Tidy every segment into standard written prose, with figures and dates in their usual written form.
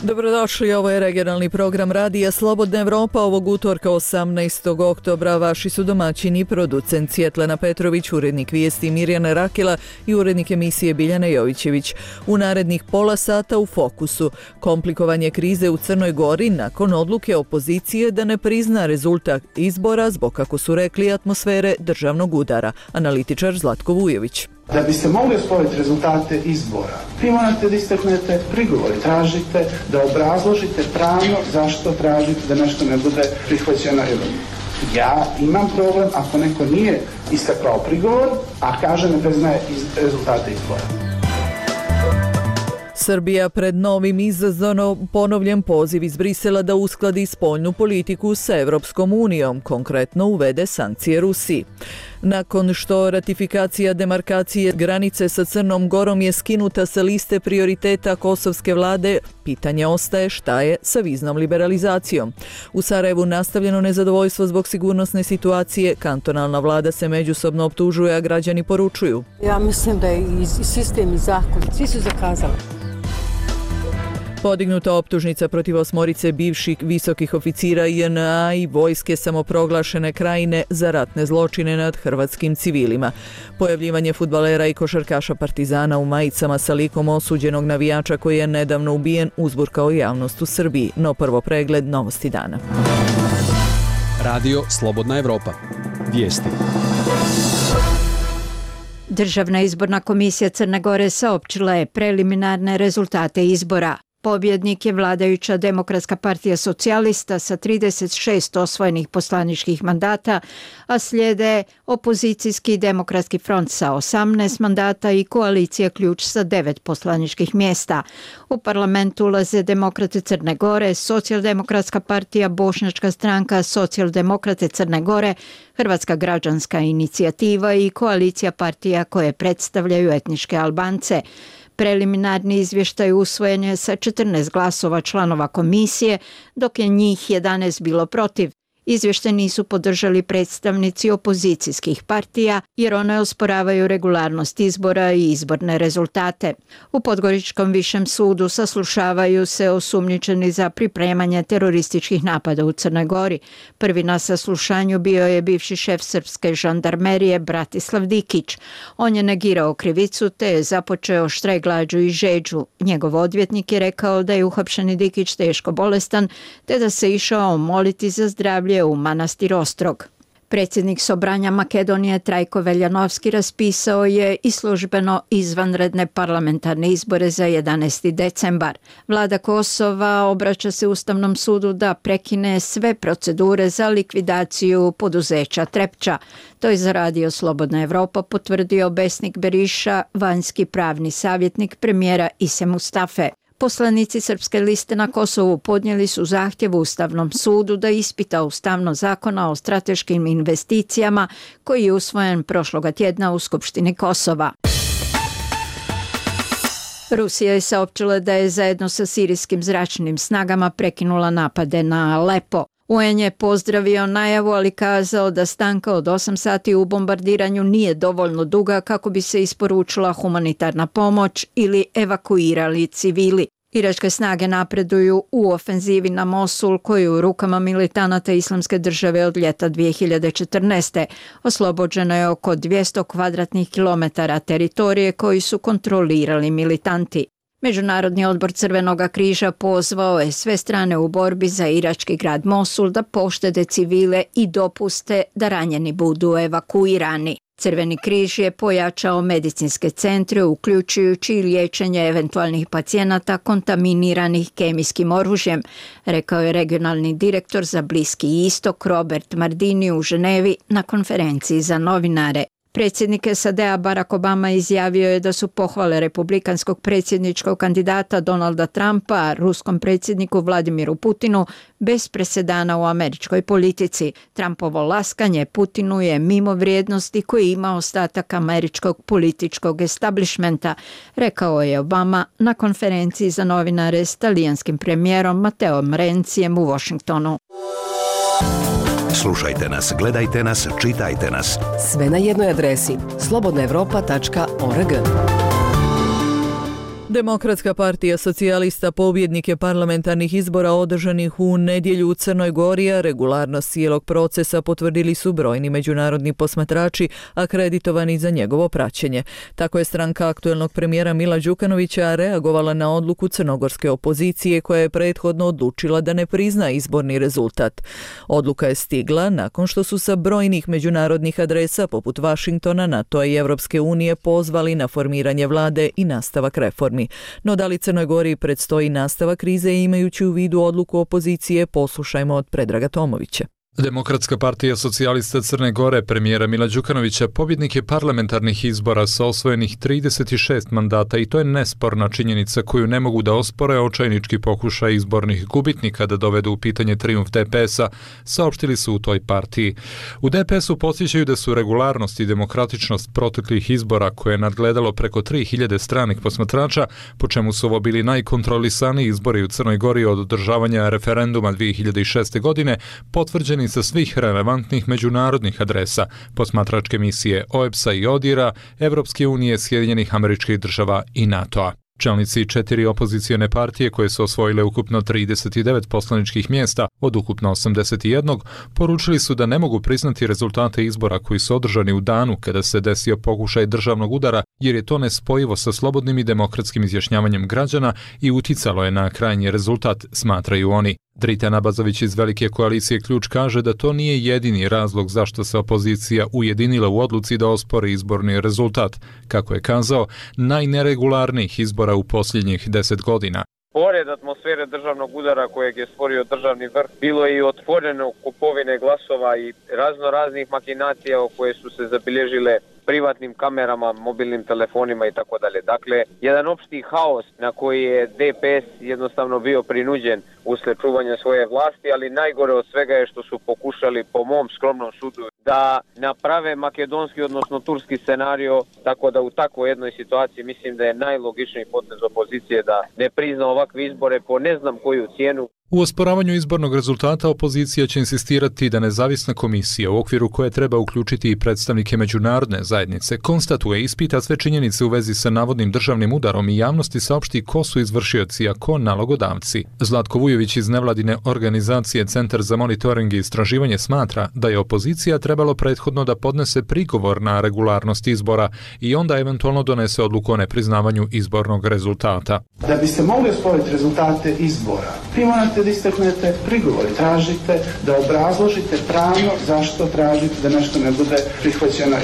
Dobrodošli, ovo je regionalni program Radija Slobodna Evropa ovog utorka 18. oktobra. Vaši su domaćini, producent Svjetlana Petrović, urednik vijesti Mirjana Rakela i urednik emisije Biljana Jovićević. U narednih pola sata u fokusu komplikovanje krize u Crnoj Gori nakon odluke opozicije da ne prizna rezultat izbora zbog, kako su rekli, atmosfere državnog udara. Analitičar Zlatko Vujović. Da biste mogli osporiti rezultate izbora, vi morate da istaknete prigovor i tražite da obrazložite pravno zašto tražite da nešto ne bude prihvaćeno. Ja imam problem ako neko nije istakao prigovor, a kaže ne priznaje rezultate izbora. Srbija pred novim izazovom, ponovljen poziv iz Brisela da uskladi spoljnu politiku sa Evropskom unijom, konkretno uvede sankcije Rusiji. Nakon što ratifikacija demarkacije granice sa Crnom Gorom je skinuta sa liste prioriteta kosovske vlade, pitanje ostaje šta je sa viznom liberalizacijom. U Sarajevu nastavljeno nezadovoljstvo zbog sigurnosne situacije, kantonalna vlada se međusobno optužuje, a građani poručuju. Ja mislim da je i sistem i zakon, svi su zakazali. Podignuta optužnica protiv 8 bivših visokih oficira JNA i vojske samoproglašene krajine za ratne zločine nad hrvatskim civilima. Pojavljivanje fudbalera i košarkaša Partizana u majicama sa likom osuđenog navijača koji je nedavno ubijen uzburkao javnost u Srbiji. No prvo pregled novosti dana. Radio Slobodna Evropa. Vijesti. Državna izborna komisija Crne Gore saopćila je preliminarne rezultate izbora. Pobjednik je vladajuća Demokratska partija socijalista sa 36 osvojenih poslaničkih mandata, a slijede opozicijski Demokratski front sa 18 mandata i koalicija Ključ sa 9 poslaničkih mjesta. U parlamentu ulaze Demokrate Crne Gore, Socijaldemokratska partija, Bošnjačka stranka, Socijaldemokrate Crne Gore, Hrvatska građanska inicijativa i koalicija partija koje predstavljaju etničke Albance. Preliminarni izvještaj usvojen je sa 14 glasova članova komisije, dok je njih 11 bilo protiv. Izvještaj nisu podržali predstavnici opozicijskih partija jer one osporavaju regularnost izbora i izborne rezultate. U Podgoričkom višem sudu saslušavaju se osumnjičeni za pripremanje terorističkih napada u Crnoj Gori. Prvi na saslušanju bio je bivši šef srpske žandarmerije Bratislav Dikić. On je negirao krivicu te je započeo štrajk glađu i žeđu. Njegov odvjetnik je rekao da je uhapšeni Dikić teško bolestan te da se išao moliti za zdravlje u manastir Ostrog. Predsjednik Sobranja Makedonije Trajko Veljanovski raspisao je i službeno izvanredne parlamentarne izbore za 11. decembar. Vlada Kosova obraća se Ustavnom sudu da prekine sve procedure za likvidaciju poduzeća Trepča. To je za Radio Slobodna Evropa potvrdio Besnik Beriša, vanjski pravni savjetnik premijera Ise Mustafe. Poslanici Srpske liste na Kosovu podnijeli su zahtjev Ustavnom sudu da ispita ustavnost zakona o strateškim investicijama koji je usvojen prošloga tjedna u Skupštini Kosova. Rusija je saopćila da je zajedno sa sirijskim zračnim snagama prekinula napade na Alepo. UN je pozdravio najavu, ali kazao da stanka od 8 sati u bombardiranju nije dovoljno duga kako bi se isporučila humanitarna pomoć ili evakuirali civili. Iračke snage napreduju u ofenzivi na Mosul koji je u rukama militanata Islamske države od ljeta 2014. Oslobođeno je oko 200 kvadratnih kilometara teritorije koji su kontrolirali militanti. Međunarodni odbor Crvenog križa pozvao je sve strane u borbi za irački grad Mosul da poštede civile i dopuste da ranjeni budu evakuirani. Crveni križ je pojačao medicinske centre, uključujući i liječenje eventualnih pacijenata kontaminiranih kemijskim oružjem, rekao je regionalni direktor za Bliski istok Robert Mardini u Ženevi na konferenciji za novinare. Predsjednik SAD-a Barack Obama izjavio je da su pohvale republikanskog predsjedničkog kandidata Donalda Trumpa ruskom predsjedniku Vladimiru Putinu bez presedana u američkoj politici. Trumpovo laskanje Putinu je mimo vrijednosti koji ima ostatak američkog političkog establishmenta, rekao je Obama na konferenciji za novinare s talijanskim premijerom Matteom Rencijem u Washingtonu. Slušajte nas, gledajte nas, čitajte nas. Sve na jednoj adresi slobodnaevropa.org. Demokratska partija socijalista pobjednik je parlamentarnih izbora održanih u nedjelju u Crnoj Gori, a regularnost cijelog procesa potvrdili su brojni međunarodni posmatrači akreditovani za njegovo praćenje. Tako je stranka aktuelnog premijera Mila Đukanovića reagovala na odluku crnogorske opozicije koja je prethodno odlučila da ne prizna izborni rezultat. Odluka je stigla nakon što su sa brojnih međunarodnih adresa poput Vašingtona, NATO-a i Europske unije pozvali na formiranje vlade i nastavak reformi. No da li Crnoj Gori predstoji nastavak krize imajući u vidu odluku opozicije, poslušajmo od Predraga Tomovića. Demokratska partija socijalista Crne Gore premijera Mila Đukanovića pobjednik je parlamentarnih izbora sa osvojenih 36 mandata i to je nesporna činjenica koju ne mogu da ospore očajnički pokušaj izbornih gubitnika da dovedu u pitanje trijumf DPS-a, saopštili su u toj partiji. U DPS-u podsjećaju da su regularnost i demokratičnost proteklih izbora koje je nadgledalo preko 3000 stranih posmatrača, po čemu su ovo bili najkontrolisaniji izbori u Crnoj Gori od održavanja referenduma 2006. godine, potvrđeni sa svih relevantnih međunarodnih adresa, posmatračke misije OEBS-a i ODIR-a, Evropske unije, Sjedinjenih Američkih Država i NATO-a. Čelnici 4 opozicione partije koje su osvojile ukupno 39 poslaničkih mjesta od ukupno 81, poručili su da ne mogu priznati rezultate izbora koji su održani u danu kada se desio pokušaj državnog udara, jer je to nespojivo sa slobodnim i demokratskim izjašnjavanjem građana i uticalo je na krajnji rezultat, smatraju oni. Dritan Abazović iz Velike koalicije Ključ kaže da to nije jedini razlog zašto se opozicija ujedinila u odluci da ospori izborni rezultat. Kako je kazao, najneregularnijih izbora u posljednjih 10 godina. Pored atmosfere državnog udara kojeg je stvorio državni vrh, bilo je i otvoreno kupovine glasova i razno raznih makinacija koje su se zabilježile privatnim kamerama, mobilnim telefonima i tako dalje. Dakle, jedan opšti haos na koji je DPS jednostavno bio prinuđen usled čuvanja svoje vlasti, ali najgore od svega je što su pokušali, po mom skromnom sudu, da naprave makedonski, odnosno turski scenario, tako da u takvoj jednoj situaciji mislim da je najlogičniji potez opozicije da ne prizna ovakve izbore po ne znam koju cijenu. U osporavanju izbornog rezultata opozicija će insistirati da nezavisna komisija u okviru koje treba uključiti i predstavnike međunarodne zajednice konstatuje i ispita sve činjenice u vezi sa navodnim državnim udarom i javnosti saopšti ko su izvršioci, a ko nalogodavci. Zlatko Vujović iz nevladine organizacije Centar za monitoring i istraživanje smatra da je opozicija trebalo prethodno da podnese prigovor na regularnost izbora i onda eventualno donese odluku o nepriznavanju izbornog rezultata. Da biste mogli osporiti rezultate izbora, vi morate da istaknete prigovor, tražite da obrazložite pravno zašto tražite da nešto ne bude prihvaćeno.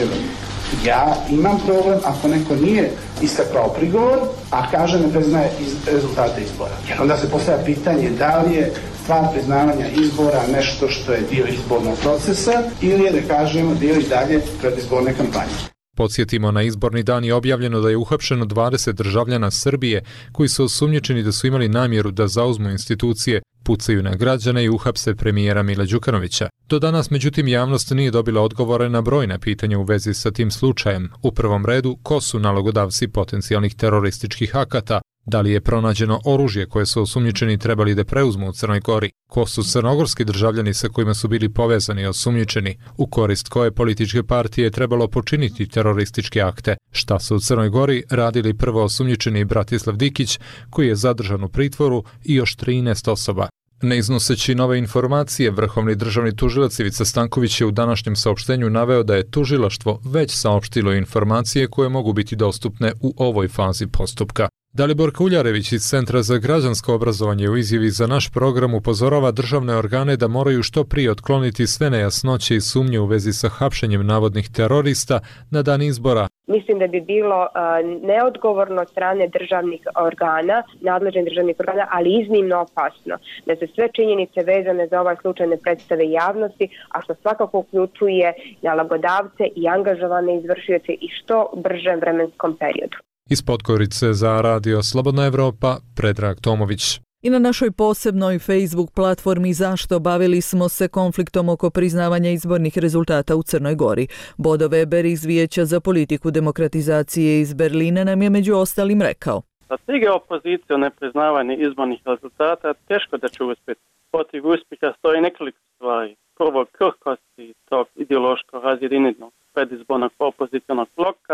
Ja imam problem ako neko nije istakao prigovor, a kaže ne priznaje rezultate izbora. Jer onda se postavlja pitanje da li je stvar priznavanja izbora nešto što je dio izbornog procesa ili je, da kažemo, dio i dalje predizborne kampanje. Podsjetimo, na izborni dan je objavljeno da je uhapšeno 20 državljana Srbije koji su osumnjičeni da su imali namjeru da zauzmu institucije, pucaju na građane i uhapse premijera Mila Đukanovića. Do danas, međutim, javnost nije dobila odgovore na brojna pitanja u vezi sa tim slučajem. U prvom redu, ko su nalogodavci potencijalnih terorističkih akata, da li je pronađeno oružje koje su osumnjičeni trebali da preuzmu u Crnoj Gori, ko su crnogorski državljani sa kojima su bili povezani i osumnjičeni, u korist koje političke partije je trebalo počiniti terorističke akte, šta su u Crnoj Gori radili prvo osumnjičeni Bratislav Dikić, koji je zadržan u pritvoru, i još 13 osoba. Ne iznoseći nove informacije, vrhovni državni tužilac Ivica Stanković je u današnjem saopštenju naveo da je tužilaštvo već saopštilo informacije koje mogu biti dostupne u ovoj fazi postupka. Dalibor Kuljarević iz Centra za građansko obrazovanje u izjavi za naš program upozorava državne organe da moraju što prije otkloniti sve nejasnoće i sumnje u vezi sa hapšenjem navodnih terorista na dan izbora. Mislim da bi bilo neodgovorno od strane državnih organa, nadležnih državnih organa, ali iznimno opasno da se sve činjenice vezane za ovaj slučaj ne predstave javnosti, a što svakako uključuje nalogodavce i angažovane izvršioce i što bržem vremenskom periodu. Iz Podgorice za Radio Slobodna Evropa, Predrag Tomović. I na našoj posebnoj Facebook platformi Zašto bavili smo se konfliktom oko priznavanja izbornih rezultata u Crnoj Gori. Bodo Weber iz Vijeća za politiku demokratizacije iz Berlina nam je među ostalim rekao: Da stigne opozicija o nepriznavanju izbornih rezultata, teško da će uspjeti. Protiv uspjeha stoji nekoliko stvari. Prvo, krhkosti tog ideološko razjedinjenog predizbornog opozicionog bloka,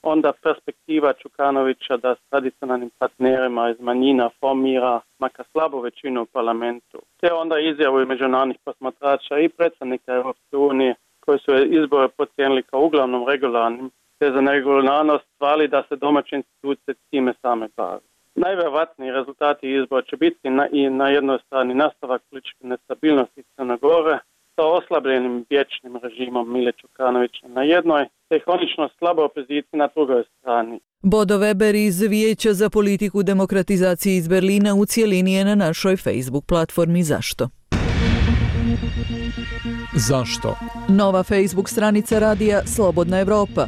onda perspektiva Đukanovića da s tradicionalnim partnerima iz manjina formira makar slabu većinu u parlamentu. Te onda izjavu međunarodnih posmatrača i predsjednika Europske unije koji su izbore procijenili kao uglavnom regularnim, te za neregularnost hvali da se domaće institucije time same bave. Najvjerojatniji rezultati izbora će biti na jednoj strani nastavak političke nestabilnosti Crne Gore sa oslabljenim vječnim režimom Mile Đukanovića na jednoj, te hronično slabo opoziciji na drugoj strani. Bodo Weber iz Vijeća za politiku demokratizacije iz Berlina u cijelini je na našoj Facebook platformi Zašto? Zašto? Nova Facebook stranica radija Slobodna Evropa.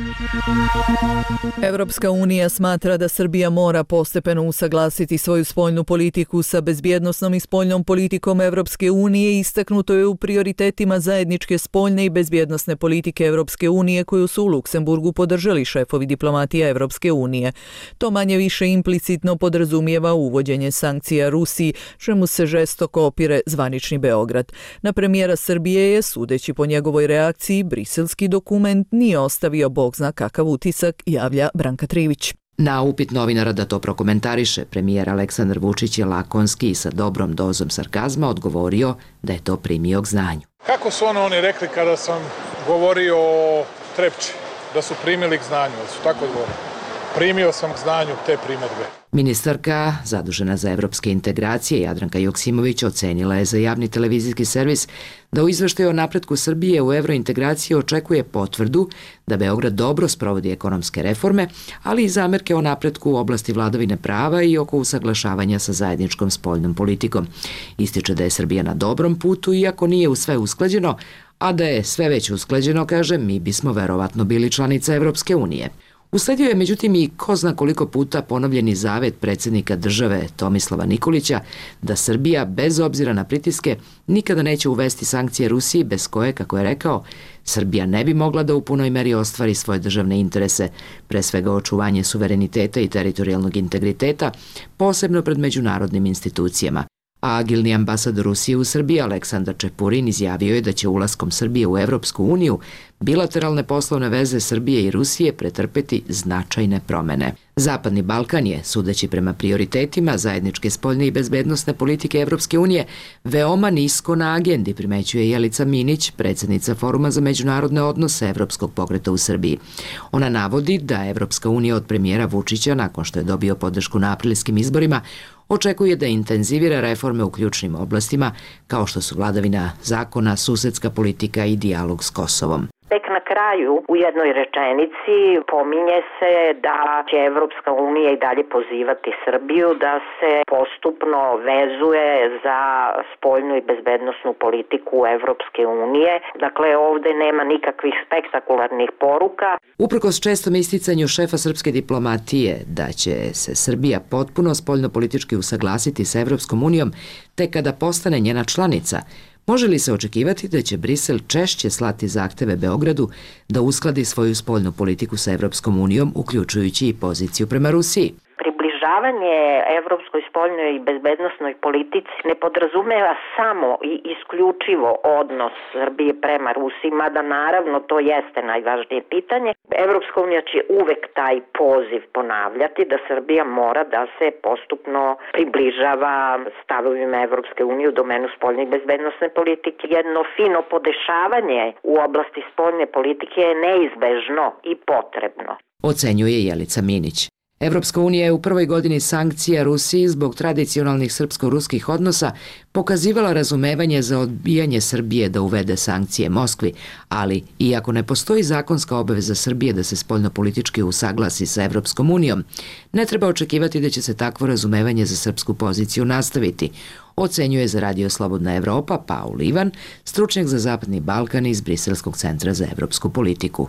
Evropska unija smatra da Srbija mora postepeno usaglasiti svoju spoljnu politiku sa bezbjednosnom i spoljnom politikom Evropske unije, istaknuto je u prioritetima zajedničke spoljne i bezbjednosne politike Evropske unije koju su u Luksemburgu podržali šefovi diplomatija Evropske unije. To manje više implicitno podrazumijeva uvođenje sankcija Rusiji, čemu se žestoko opire zvanični Beograd. Na premijera Srbije je, sudeći po njegovoj reakciji, briselski dokument nije ostavio bog zna kakav utisak, javlja Branka Trivić. Na upit novinara da to prokomentariše, premijer Aleksandar Vučić je lakonski i sa dobrom dozom sarkazma odgovorio da je to primio k znanju. Kako su oni rekli kada sam govorio o Trepči, da su primili k znanju, da su tako odgovorili? Primio sam k znanju te primjedbe. Ministarka, zadužena za evropske integracije, Jadranka Joksimović, ocenila je za javni televizijski servis da u izveštaju o napretku Srbije u evrointegraciji očekuje potvrdu da Beograd dobro sprovodi ekonomske reforme, ali i zamerke o napretku u oblasti vladavine prava i oko usaglašavanja sa zajedničkom spoljnom politikom. Ističe da je Srbija na dobrom putu, iako nije u sve usklađeno, a da je sve već usklađeno, kaže, mi bismo verovatno bili članica Evropske unije. Usledio je međutim i ko zna koliko puta ponovljeni zavet predsjednika države Tomislava Nikolića da Srbija, bez obzira na pritiske, nikada neće uvesti sankcije Rusiji bez koje, kako je rekao, Srbija ne bi mogla da u punoj meri ostvari svoje državne interese, pre svega očuvanje suvereniteta i teritorijalnog integriteta, posebno pred međunarodnim institucijama. A agilni ambasador Rusije u Srbiji Aleksandar Čepurin izjavio je da će ulaskom Srbije u Evropsku uniju bilateralne poslovne veze Srbije i Rusije pretrpeti značajne promene. Zapadni Balkan je, sudeći prema prioritetima zajedničke spoljne i bezbednosne politike Evropske unije, veoma nisko na agendi, primećuje Jelica Minić, predsjednica Foruma za međunarodne odnose Evropskog pokreta u Srbiji. Ona navodi da Evropska unija od premijera Vučića, nakon što je dobio podršku na aprilskim izborima, očekuje da intenzivira reforme u ključnim oblastima kao što su vladavina zakona, susedska politika i dijalog s Kosovom. Tek na kraju u jednoj rečenici pominje se da će Evropska unija i dalje pozivati Srbiju da se postupno vezuje za spoljnu i bezbednosnu politiku Evropske unije. Dakle, ovde nema nikakvih spektakularnih poruka. Uprkos čestom isticanju šefa srpske diplomatije da će se Srbija potpuno spoljno-politički usaglasiti sa Evropskom unijom tek kada postane njena članica, može li se očekivati da će Brisel češće slati zahteve Beogradu da uskladi svoju spoljnu politiku sa Evropskom unijom, uključujući i poziciju prema Rusiji? Približavanje evropskoj spoljnoj i bezbednosnoj politici ne podrazumeva samo i isključivo odnos Srbije prema Rusiji, mada naravno to jeste najvažnije pitanje. Evropska unija će uvek taj poziv ponavljati da Srbija mora da se postupno približava stavovima Evropske unije u domenu spoljne i bezbednosne politike. Jedno fino podešavanje u oblasti spoljne politike je neizbežno i potrebno, ocenjuje Jelica Minić. Evropska unija je u prvoj godini sankcija Rusiji zbog tradicionalnih srpsko-ruskih odnosa pokazivala razumevanje za odbijanje Srbije da uvede sankcije Moskvi, ali iako ne postoji zakonska obaveza Srbije da se spoljno-politički usaglasi sa Evropskom unijom, ne treba očekivati da će se takvo razumevanje za srpsku poziciju nastaviti, ocenjuje za Radio Slobodna Evropa Paul Ivan, stručnjak za Zapadni Balkan iz Briselskog centra za evropsku politiku.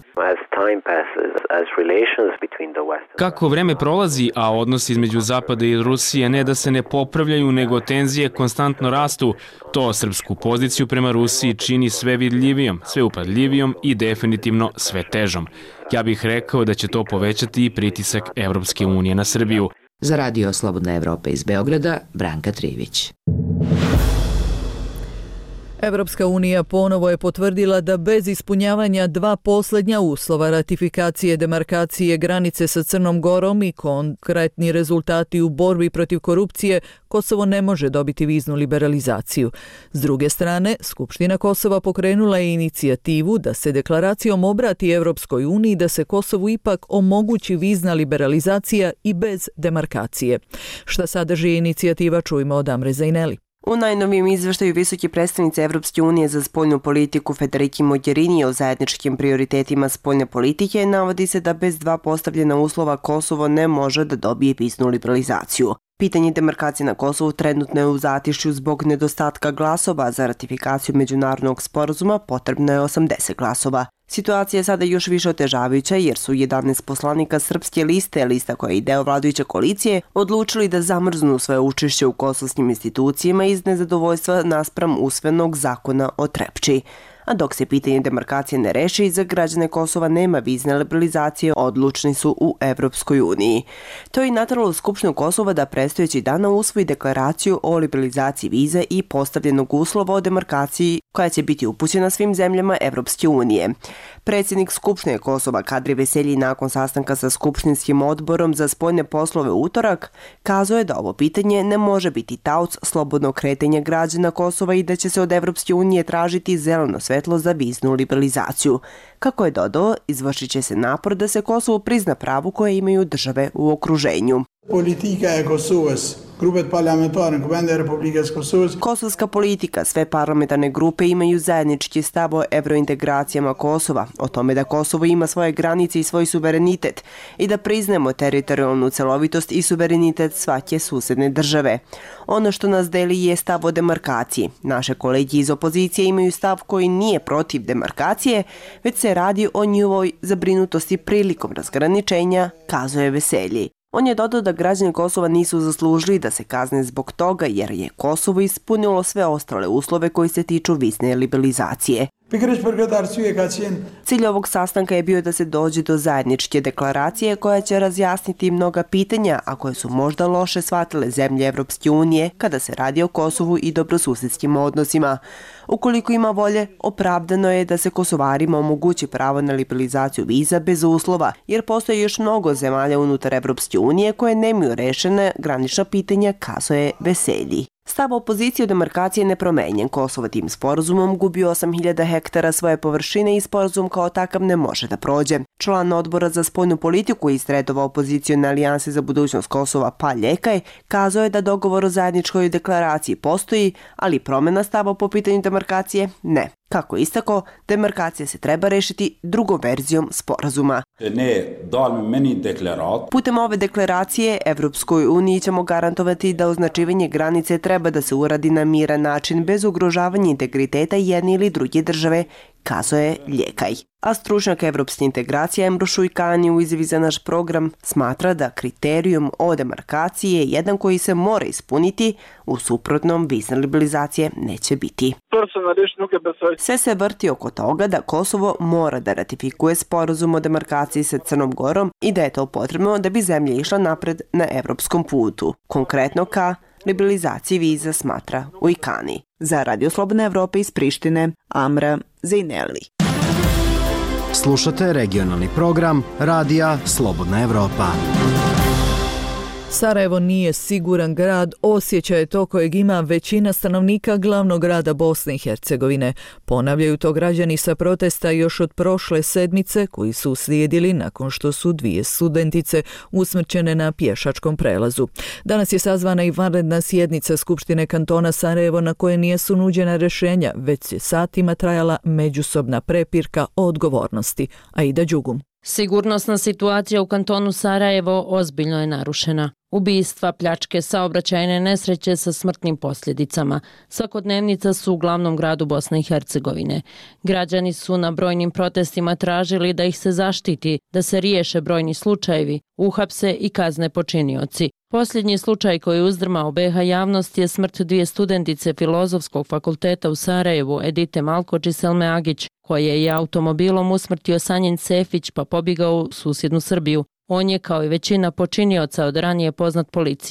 Kako vreme prolazi, a odnosi između Zapada i Rusije ne da se ne popravljaju, nego tenzije konstantno rastu, to srpsku poziciju prema Rusiji čini sve vidljivijom, sve upadljivijom i definitivno sve težom. Ja bih rekao da će to povećati i pritisak Evropske unije na Srbiju. Za Radio Slobodna Evropa iz Beograda, Branka Trivić. Evropska unija ponovo je potvrdila da bez ispunjavanja dva posljednja uslova ratifikacije demarkacije granice sa Crnom Gorom i konkretni rezultati u borbi protiv korupcije, Kosovo ne može dobiti viznu liberalizaciju. S druge strane, Skupština Kosova pokrenula je inicijativu da se deklaracijom obrati Evropskoj uniji da se Kosovu ipak omogući vizna liberalizacija i bez demarkacije. Šta sadrži inicijativa, čujmo od Amre Zaineli. U najnovijem izveštaju visoke predstavnice Evropske unije za spoljnu politiku Federiki Mogherini o zajedničkim prioritetima spoljne politike navodi se da bez dva postavljena uslova Kosovo ne može da dobije viznu liberalizaciju. Pitanje demarkacije na Kosovu trenutno je u zatišju zbog nedostatka glasova. Za ratifikaciju međunarodnog sporazuma potrebno je 80 glasova. Situacija je sada još više otežavajuća jer su 11 poslanika Srpske liste, lista koja je deo vladajuće koalicije, odlučili da zamrznu svoje učešće u kosovskim institucijama iz nezadovoljstva naspram usvojenog zakona o Trepči. A dok se pitanje demarkacije ne reši, za građane Kosova nema vizne liberalizacije, odlučni su u Evropskoj uniji. To je nateralo Skupštinu Kosova da predstojeći dana usvoji deklaraciju o liberalizaciji viza i postavljenog uslova o demarkaciji koja će biti upućena svim zemljama Evropske unije. Predsjednik Skupštine Kosova Kadri Veselji nakon sastanka sa Skupštinskim odborom za spoljne poslove utorak kazao je da ovo pitanje ne može biti taoc slobodnog kretanja građana Kosova i da će se od Evropske unije tražiti zeleno svetlo za viznu liberalizaciju. Kako je dodao, izvršit će se napor da se Kosovo prizna pravu koje imaju države u okruženju. Politika je Kosovas. Grupet parlamentarne komende Republike Kosovas. Kosovska politika, sve parlamentarne grupe imaju zajednički stav o evrointegracijama Kosova, o tome da Kosovo ima svoje granice i svoj suverenitet i da priznemo teritorijalnu celovitost i suverenitet svake susedne države. Ono što nas deli je stav o demarkaciji. Naše kolege iz opozicije imaju stav koji nije protiv demarkacije, već se radi o njihovoj zabrinutosti prilikom razgraničenja, kazuje Veselji. On je dodao da građani Kosova nisu zaslužili da se kazne zbog toga jer je Kosovo ispunilo sve ostale uslove koji se tiču vizne liberalizacije. Cilj ovog sastanka je bio da se dođe do zajedničke deklaracije koja će razjasniti mnoga pitanja, a koje su možda loše shvatile zemlje Evropske unije kada se radi o Kosovu i dobrosusedskim odnosima. Ukoliko ima volje, opravdano je da se Kosovarima omogući pravo na liberalizaciju viza bez uslova, jer postoje još mnogo zemalja unutar Evropske unije koje nemaju rešene granična pitanja, kazuje Veselji. Stav opozicije o demarkaciji je nepromenjen. Kosovo tim sporazumom gubi 8.000 hektara svoje površine i sporazum kao takav ne može da prođe. Član odbora za spoljnu politiku iz redova opozicione alijanse za budućnost Kosova Pa Ljekaj kazao je da dogovor o zajedničkoj deklaraciji postoji, ali promjena stava po pitanju demarkacije ne. Kako istako, demarkacija se treba rešiti drugom verzijom sporazuma. Putem ove deklaracije Evropskoj uniji ćemo garantovati da označivanje granice treba da se uradi na miran način bez ugrožavanja integriteta jedne ili druge države, kazuje Ljekaj. A stručnjak evropske integracije Emro Šujkani u izjavi za naš program smatra da kriterijum o demarkaciji je jedan koji se mora ispuniti, u suprotnom vizne liberalizacije neće biti. Sve se vrti oko toga da Kosovo mora da ratifikuje sporazum o demarkaciji sa Crnom Gorom i da je to potrebno da bi zemlja išla napred na evropskom putu. Konkretno ka liberalizaciji viza, smatra Ujkani. Za Radio Slobodna Evropa iz Prištine, Amra Zaineli. Slušate regionalni program Radija Slobodna Evropa. Sarajevo nije siguran grad, osjećaj je to kojeg ima većina stanovnika glavnog grada Bosne i Hercegovine. Ponavljaju to građani sa protesta još od prošle sedmice koji su uslijedili nakon što su 2 studentice usmrćene na pješačkom prelazu. Danas je sazvana i vanredna sjednica Skupštine kantona Sarajevo na koje nisu nuđena rješenja, već je satima trajala međusobna prepirka o odgovornosti. Aida Đugum. Sigurnosna situacija u kantonu Sarajevo ozbiljno je narušena. Ubistva, pljačke, saobraćajne nesreće sa smrtnim posljedicama. Svakodnevnica su u glavnom gradu Bosne i Hercegovine. Građani su na brojnim protestima tražili da ih se zaštiti, da se riješe brojni slučajevi, uhapse i kazne počinioci. Posljednji slučaj koji je uzdrmao BiH javnost je smrt 2 studentice Filozofskog fakulteta u Sarajevu, Edite Malkoč i Selme Agić, koje je automobilom usmrtio Sanjin Sefić pa pobjegao u susjednu Srbiju. On je, kao i većina počinioca, od ranije poznat policiji.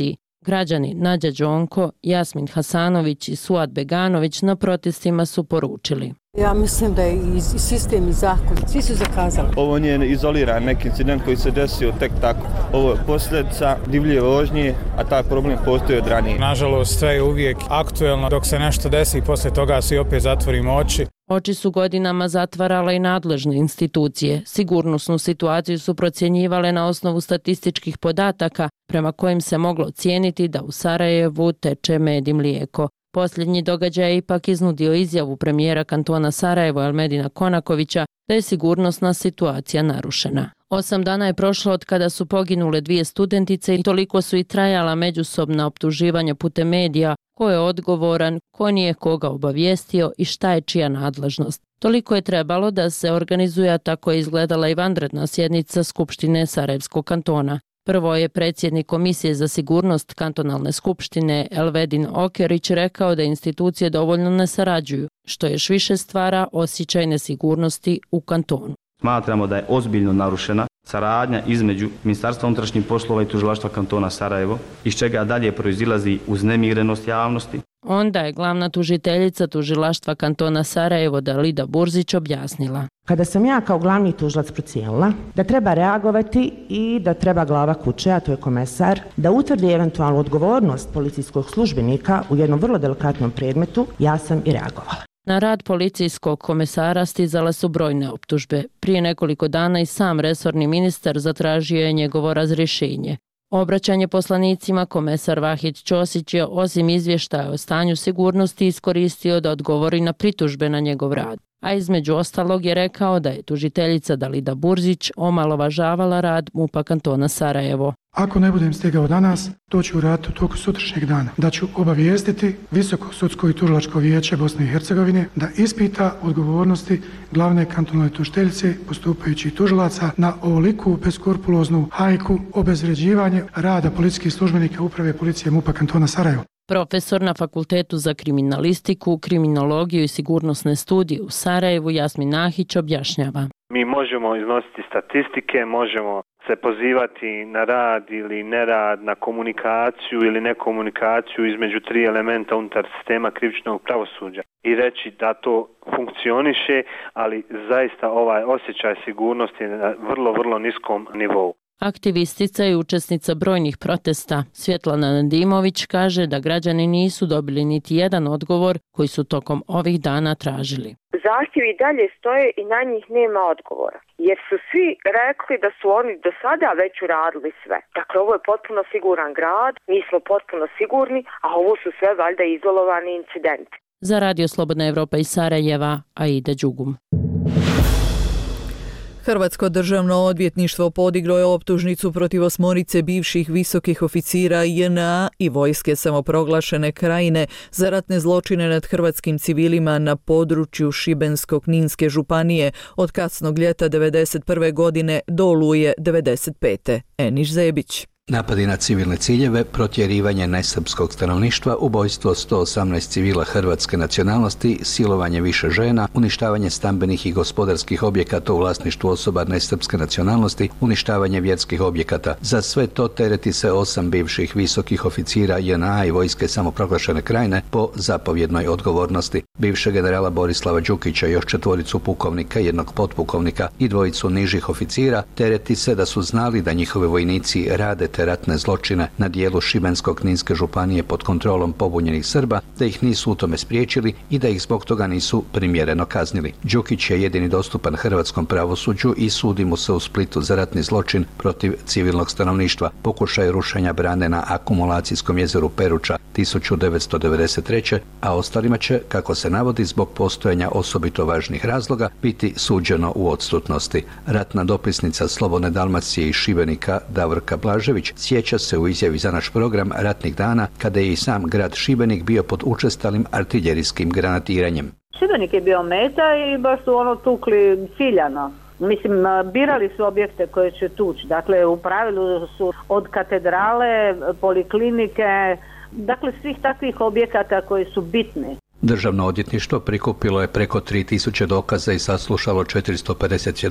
Građani Nađa Đonko, Jasmin Hasanović i Suad Beganović na protestima su poručili: Ja mislim da je i sistem i zakon, svi su zakazali. Ovo nije izoliran neki incident koji se desio tek tako. Ovo je posljedica divlje vožnje, a taj problem postoji od ranije. Nažalost, sve je uvijek aktuelno dok se nešto desi i poslije toga svi opet zatvorimo oči. Oči su godinama zatvarala i nadležne institucije. Sigurnosnu situaciju su procjenjivale na osnovu statističkih podataka prema kojim se moglo cijeniti da u Sarajevu teče med i mlijeko. Posljednji događaj je ipak iznudio izjavu premijera kantona Sarajevo Elmedina Konakovića da je sigurnosna situacija narušena. 8 dana je prošlo od kada su poginule 2 studentice i toliko su i trajala međusobna optuživanja putem medija ko je odgovoran, ko nije koga obavijestio i šta je čija nadležnost. Toliko je trebalo da se organizuje, a tako je izgledala i vanredna sjednica Skupštine Sarajevskog kantona. Prvo je predsjednik Komisije za sigurnost kantonalne skupštine Elvedin Okerić rekao da institucije dovoljno ne sarađuju, što još više stvara osjećaj nesigurnosti u kantonu. Smatramo da je ozbiljno narušena saradnja između Ministarstva unutrašnjih poslova i Tužilaštva kantona Sarajevo, iz čega dalje proizilazi uznemirenost javnosti. Onda je glavna tužiteljica Tužilaštva kantona Sarajevo Dalida Burzić objasnila: Kada sam ja kao glavni tužilac procijenila da treba reagovati i da treba glava kuće, a to je komesar, da utvrdi eventualnu odgovornost policijskog službenika u jednom vrlo delikatnom predmetu, ja sam i reagovala. Na rad policijskog komesara stizale su brojne optužbe. Prije nekoliko dana i sam resorni ministar zatražio je njegovo razrješenje. Obraćanje poslanicima komesar Vahid Ćosić je osim izvještaja o stanju sigurnosti iskoristio da odgovori na pritužbe na njegov rad. A između ostalog je rekao da je tužiteljica Dalida Burzić omalovažavala rad MUP-a kantona Sarajevo. Ako ne budem stigao danas, to ću uraditi u toku sutrašnjeg dana. Da ću obavijestiti Visoko sudsko i tužilačko vijeće Bosne i Hercegovine da ispita odgovornosti glavne kantonalne tužiteljice postupajućih tužilaca na ovoliku beskrupuloznu hajku, obezvređivanje rada policijskih službenika Uprave policije MUP-a kantona Sarajevo. Profesor na Fakultetu za kriminalistiku, kriminologiju i sigurnosne studije u Sarajevu Jasmin Nahić objašnjava: Mi možemo iznositi statistike, možemo se pozivati na rad ili nerad, na komunikaciju ili nekomunikaciju između 3 elementa unutar sistema krivičnog pravosuđa i reći da to funkcioniše, ali zaista ovaj osjećaj sigurnosti je na vrlo niskom nivou. Aktivistica i učesnica brojnih protesta Svjetlana Nadimović kaže da građani nisu dobili niti jedan odgovor koji su tokom ovih dana tražili. Zahtjevi i dalje stoje i na njih nema odgovora, jer su svi rekli da su oni do sada već uradili sve. Dakle, ovo je potpuno siguran grad, mi smo potpuno sigurni, a ovo su sve valjda izolovani incidenti. Za Radio Slobodna Evropa iz Sarajeva, Aida Đugum. Hrvatsko državno odvjetništvo podiglo je optužnicu protiv 8 bivših visokih oficira JNA i vojske samoproglašene Krajine za ratne zločine nad hrvatskim civilima na području Šibensko-kninske županije od kasnog ljeta 1991. godine do oluje 1995. Eniš Zebić. Napadi na civilne ciljeve, protjerivanje nesrpskog stanovništva, ubojstvo 118 civila hrvatske nacionalnosti, silovanje više žena, uništavanje stambenih i gospodarskih objekata u vlasništvu osoba nesrpske nacionalnosti, uništavanje vjerskih objekata. Za sve to tereti se 8 bivših visokih oficira JNA i vojske samoproglašene Krajine po zapovjednoj odgovornosti. Bivšeg generala Borislava Đukića, još 4 pukovnika, 1 potpukovnika i 2 nižih oficira tereti se da su znali da njihovi vojnici rade te ratne zločine na dijelu Šibensko-kninske županije pod kontrolom pobunjenih Srba, da ih nisu u tome spriječili i da ih zbog toga nisu primjereno kaznili. Đukić je jedini dostupan hrvatskom pravosuđu i sudi mu se u Splitu za ratni zločin protiv civilnog stanovništva, pokušaj rušenja brane na akumulacijskom jezeru Peruča 1993. a ostalima će, kako se navodi, zbog postojanja osobito važnih razloga biti suđeno u odsutnosti. Ratna dopisnica Slobodne Dalmacije i Šibenika Davorka Blažević sjeća se u izjavi za naš program ratnih dana kada je i sam grad Šibenik bio pod učestalim artiljerijskim granatiranjem. Šibenik je bio meta i baš su tukli ciljano. Mislim, birali su objekte koje će tući. Dakle, u pravilu su od katedrale, poliklinike, dakle svih takvih objekata koji su bitni. Državno odvjetništvo prikupilo je preko 3000 dokaza i saslušalo 450 svjedoka,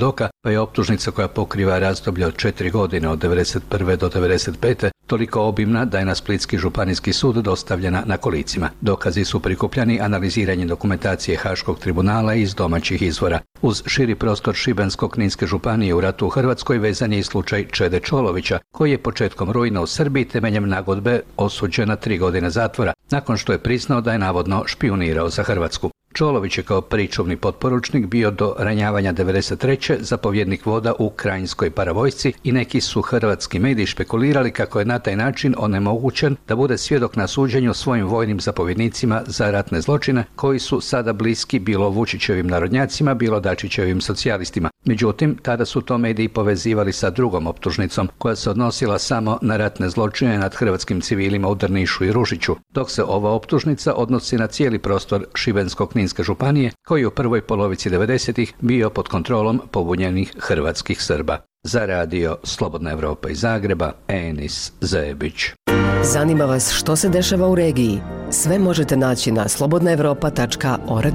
pa je optužnica koja pokriva razdoblje od 4 godine od 1991. do 1995. toliko obimna da je na Splitski županijski sud dostavljena na kolicima. Dokazi su prikupljani analiziranjem dokumentacije Haškog tribunala iz domaćih izvora. Uz širi prostor Šibensko-kninske županije u ratu u Hrvatskoj vezan je i slučaj Čede Čolovića, koji je početkom rujna u Srbiji temeljem nagodbe osuđen na 3 godine zatvora, nakon što je priznao da je navodno špijunirao za Hrvatsku. Čolović je kao pričuvni potporučnik bio do ranjavanja 1993. zapovjednik voda u Krajinskoj paravojsci i neki su hrvatski mediji špekulirali kako je na taj način onemogućen da bude svjedok na suđenju svojim vojnim zapovjednicima za ratne zločine koji su sada bliski bilo Vučićevim narodnjacima, bilo Dačićevim socijalistima. Međutim, tada su to mediji povezivali sa drugom optužnicom koja se odnosila samo na ratne zločine nad hrvatskim civilima u Drnišu i Ružiću, dok se ova optužnica odnosi na cijeli prostor Šibensko-kninske županije koji u prvoj polovici 90-ih bio pod kontrolom pobunjenih hrvatskih Srba. Za radio Slobodna Evropa iz Zagreba, Enis Zebić. Zanima vas što se dešava u regiji? Sve možete naći na slobodnaevropa.org.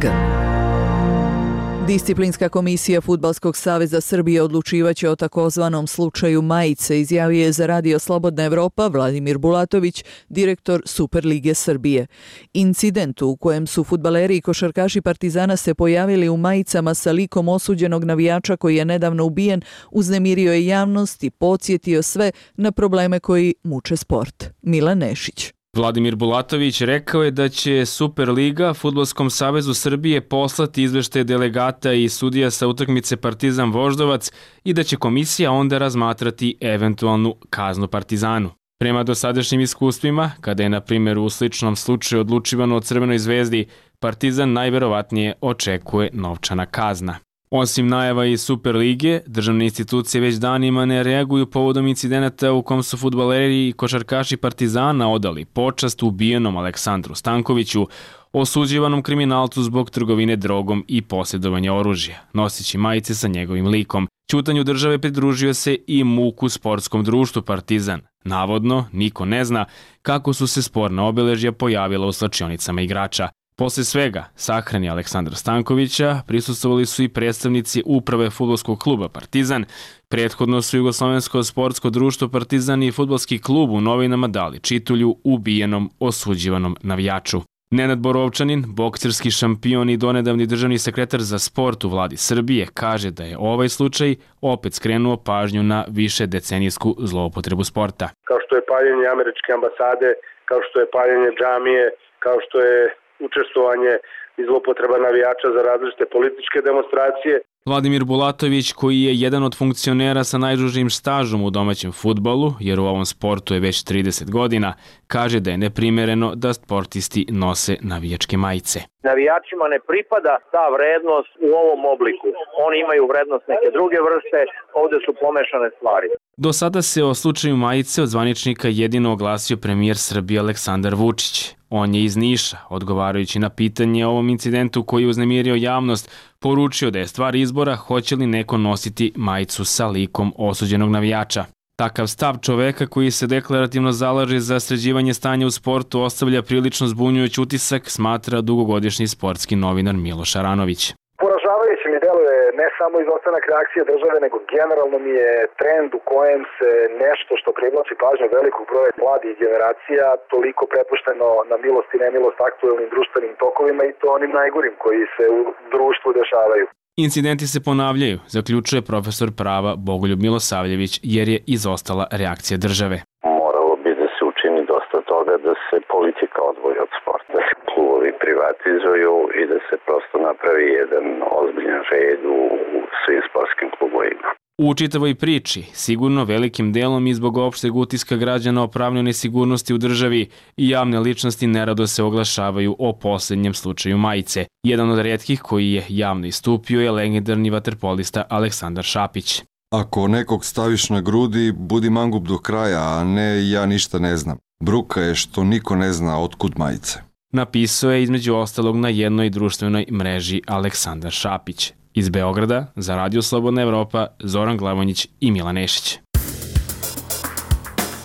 Disciplinska komisija Fudbalskog saveza Srbije odlučivaće o takozvanom slučaju Majice, izjavio je za radio Slobodna Evropa Vladimir Bulatović, direktor Superlige Srbije. Incident u kojem su fudbaleri i košarkaši Partizana se pojavili u majicama sa likom osuđenog navijača koji je nedavno ubijen, uznemirio je javnost i podsjetio sve na probleme koji muče sport. Milan Nešić. Vladimir Bulatović rekao je da će Superliga Fudbalskom savezu Srbije poslati izveštaje delegata i sudija sa utakmice Partizan Voždovac i da će komisija onda razmatrati eventualnu kaznu Partizanu. Prema dosadašnjim iskustvima, kada je na primjer u sličnom slučaju odlučivano o Crvenoj zvezdi, Partizan najverovatnije očekuje novčana kazna. Osim najava iz Superlige, državne institucije već danima ne reaguju povodom incidenata u kom su fudbaleri i košarkaši Partizana odali počast ubijenom Aleksandru Stankoviću, osuđivanom kriminalcu zbog trgovine drogom i posjedovanja oružja, nosići majice sa njegovim likom. Ćutanju države pridružio se i MUK-u sportskom društvu Partizan. Navodno, niko ne zna kako su se sporna obeležja pojavila u slačionicama igrača. Posle svega, sahrani Aleksandra Stankovića prisustvovali su i predstavnici uprave fudbalskog kluba Partizan. Prethodno su Jugoslovensko sportsko društvo Partizan i fudbalski klub u novinama dali čitulju ubijenom osuđivanom navijaču. Nenad Borovčanin, bokserski šampion i donedavni državni sekretar za sport u vladi Srbije, kaže da je ovaj slučaj opet skrenuo pažnju na višedecenijsku zloupotrebu sporta. Kao što je paljenje američke ambasade, kao što je paljenje džamije, kao što je učestvovanje i zloupotreba navijača za različite političke demonstracije. Vladimir Bulatović, koji je jedan od funkcionera sa najdužim stažom u domaćem fudbalu, jer u ovom sportu je već 30 godina, kaže da je neprimereno da sportisti nose navijačke majice. Navijačima ne pripada ta vrednost u ovom obliku. Oni imaju vrednost neke druge vrste, ovde su pomešane stvari. Do sada se o slučaju majice od zvaničnika jedino oglasio premijer Srbije Aleksandar Vučić. On je iz Niša, odgovarajući na pitanje o ovom incidentu koji je uznemirio javnost, poručio da je stvar izbora hoće li neko nositi majicu sa likom osuđenog navijača. Takav stav čoveka koji se deklarativno zalaže za sređivanje stanja u sportu ostavlja prilično zbunjujući utisak, smatra dugogodišnji sportski novinar Miloš Aranović. Poražavajuće mi deluje ne samo izostanak reakcije države, nego generalno mi je trend u kojem se nešto što privlači pažnju velikog broja mladih generacija toliko prepušteno na milost i nemilost aktuelnim društvenim tokovima i to onim najgorim koji se u društvu dešavaju. Incidenti se ponavljaju, zaključuje profesor prava Bogoljub Milosavljević, jer je izostala reakcija države. Moralo bi da se učini dosta toga da se politika odvoji od sporta, da se klubovi privatizuju i da se prosto napravi jedan ozbiljan red u svim sportskim klubovima. U čitavoj priči, sigurno velikim delom i zbog opšteg utiska građana o pravnoj nesigurnosti u državi, i javne ličnosti nerado se oglašavaju o posljednjem slučaju Majice. Jedan od retkih koji je javno istupio je legendarni vaterpolista Aleksandar Šapić. Ako nekog staviš na grudi, budi mangup do kraja, a ne ja ništa ne znam. Bruka je što niko ne zna otkud majice. Napisao je između ostalog na jednoj društvenoj mreži Aleksandar Šapić. Iz Beograda, za Radio Slobodna Evropa, Zoran Glavonjić i Milan Nešić.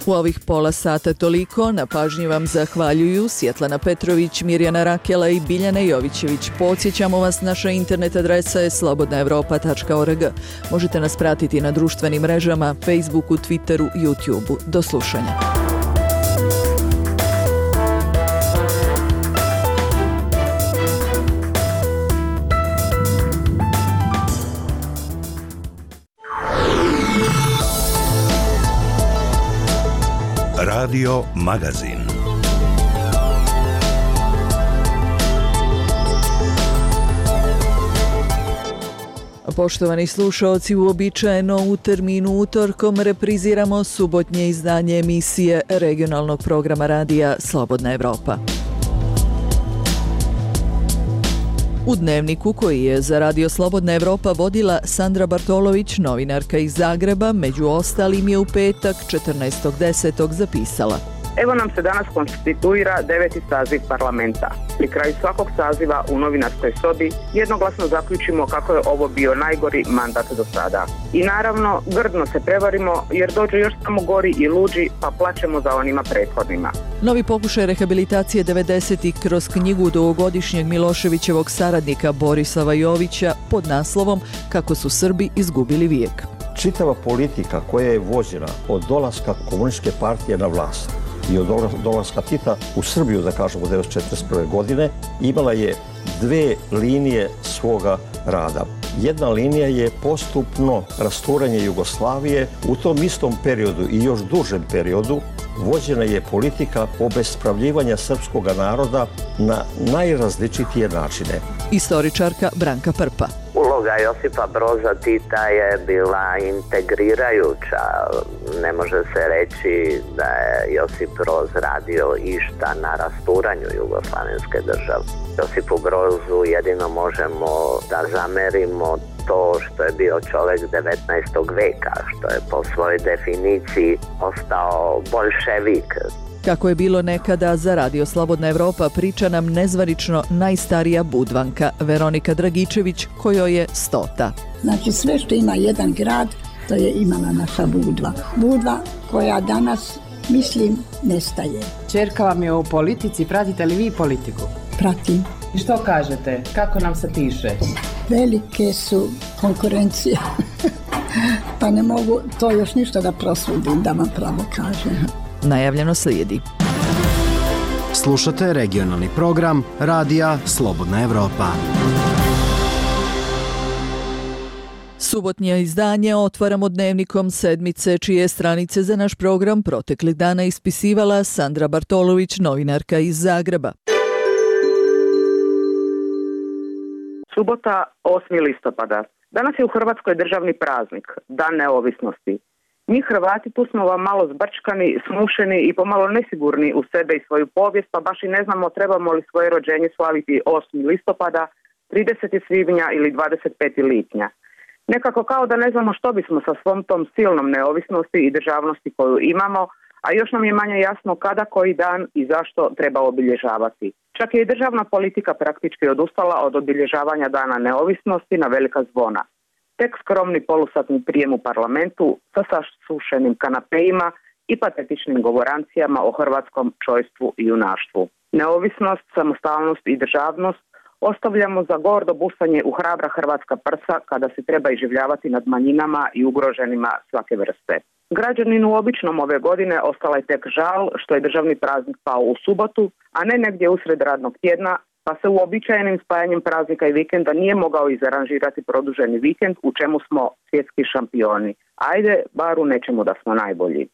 U ovih pola sata toliko, na pažnji vam zahvaljuju Svjetlana Petrović, Mirjana Rakela i Biljana Jovićević. Podsjećamo vas, naša internet adresa je slobodnaevropa.org. Možete nas pratiti na društvenim mrežama, Facebooku, Twitteru, YouTubeu. Do slušanja. Radio Magazin. Poštovani slušaoci, uobičajeno u terminu utorkom repriziramo subotnje izdanje emisije regionalnog programa radija Slobodna Evropa. U dnevniku koji je za Radio Slobodna Evropa vodila Sandra Bartolović, novinarka iz Zagreba, među ostalim je u petak 14.10. zapisala: Evo nam se danas konstituira 9. saziv parlamenta. Pri kraju svakog saziva u novinarskoj sobi jednoglasno zaključimo kako je ovo bio najgori mandat do sada. I naravno, grdno se prevarimo jer dođu još samo gori i luđi pa plačemo za onima prethodnima. Novi pokušaj rehabilitacije 90-ih kroz knjigu dugogodišnjeg Miloševićevog saradnika Borislava Jovića pod naslovom Kako su Srbi izgubili vijek. Čitava politika koja je vođena od dolaska komunističke partije na vlast i od dolaska Tita u Srbiju, da kažemo, 1941. godine, imala je dve linije svoga rada. Jedna linija je postupno rasturanje Jugoslavije. U tom istom periodu i još dužem periodu vođena je politika obespravljivanja srpskog naroda na najrazličitije načine. Istoričarka Branka Prpa. Uloga Josipa Broza Tita je bila integrirajuća. Ne može se reći da je Josip Broz radio išta na rasturanju jugoslavenske države. Josipu Brozu jedino možemo da zamerimo to što je bio čovjek 19. veka, što je po svojoj definiciji ostao boljševik. Kako je bilo nekada, za Radio Slobodna Evropa priča nam nezvanično najstarija Budvanka, Veronika Dragičević, kojoj je 100. Znači sve što ima jedan grad, to je imala naša Budva. Budva koja danas, mislim, nestaje. Čerka vam je u politici, pratite li vi politiku? Pratim. I što kažete? Kako nam se piše? Velike su konkurencije. Pa ne mogu to još ništa da prosudim, da vam pravo kažem. Najavljeno slijedi. Slušate regionalni program Radija Slobodna Evropa. Subotnje izdanje otvaramo dnevnikom sedmice, čije stranice za naš program proteklih dana ispisivala Sandra Bartolović, novinarka iz Zagreba. Subota, 8. listopada. Danas je u Hrvatskoj državni praznik, Dan neovisnosti. Mi Hrvati tu smo vam malo zbrčkani, smušeni i pomalo nesigurni u sebe i svoju povijest, pa baš i ne znamo trebamo li svoje rođenje slaviti 8. listopada, 30. svibnja ili 25. lipnja. Nekako kao da ne znamo što bismo sa svom tom silnom neovisnosti i državnosti koju imamo, a još nam je manje jasno kada, koji dan i zašto treba obilježavati. Čak je i državna politika praktički odustala od obilježavanja Dana neovisnosti na velika zvona. Tek skromni polusatni prijem u parlamentu sa sasušenim kanapeima i patetičnim govorancijama o hrvatskom čojstvu i junaštvu. Neovisnost, samostalnost i državnost ostavljamo za gordo busanje u hrabra hrvatska prsa kada se treba iživljavati nad manjinama i ugroženima svake vrste. Građaninu običnom ove godine ostala je tek žal što je državni praznik pao u subotu, a ne negdje usred radnog tjedna, pa se uobičajenim spajanjem praznika i vikenda nije mogao izaranžirati produženi vikend u čemu smo svjetski šampioni. Ajde, bar u nečemu da smo najbolji.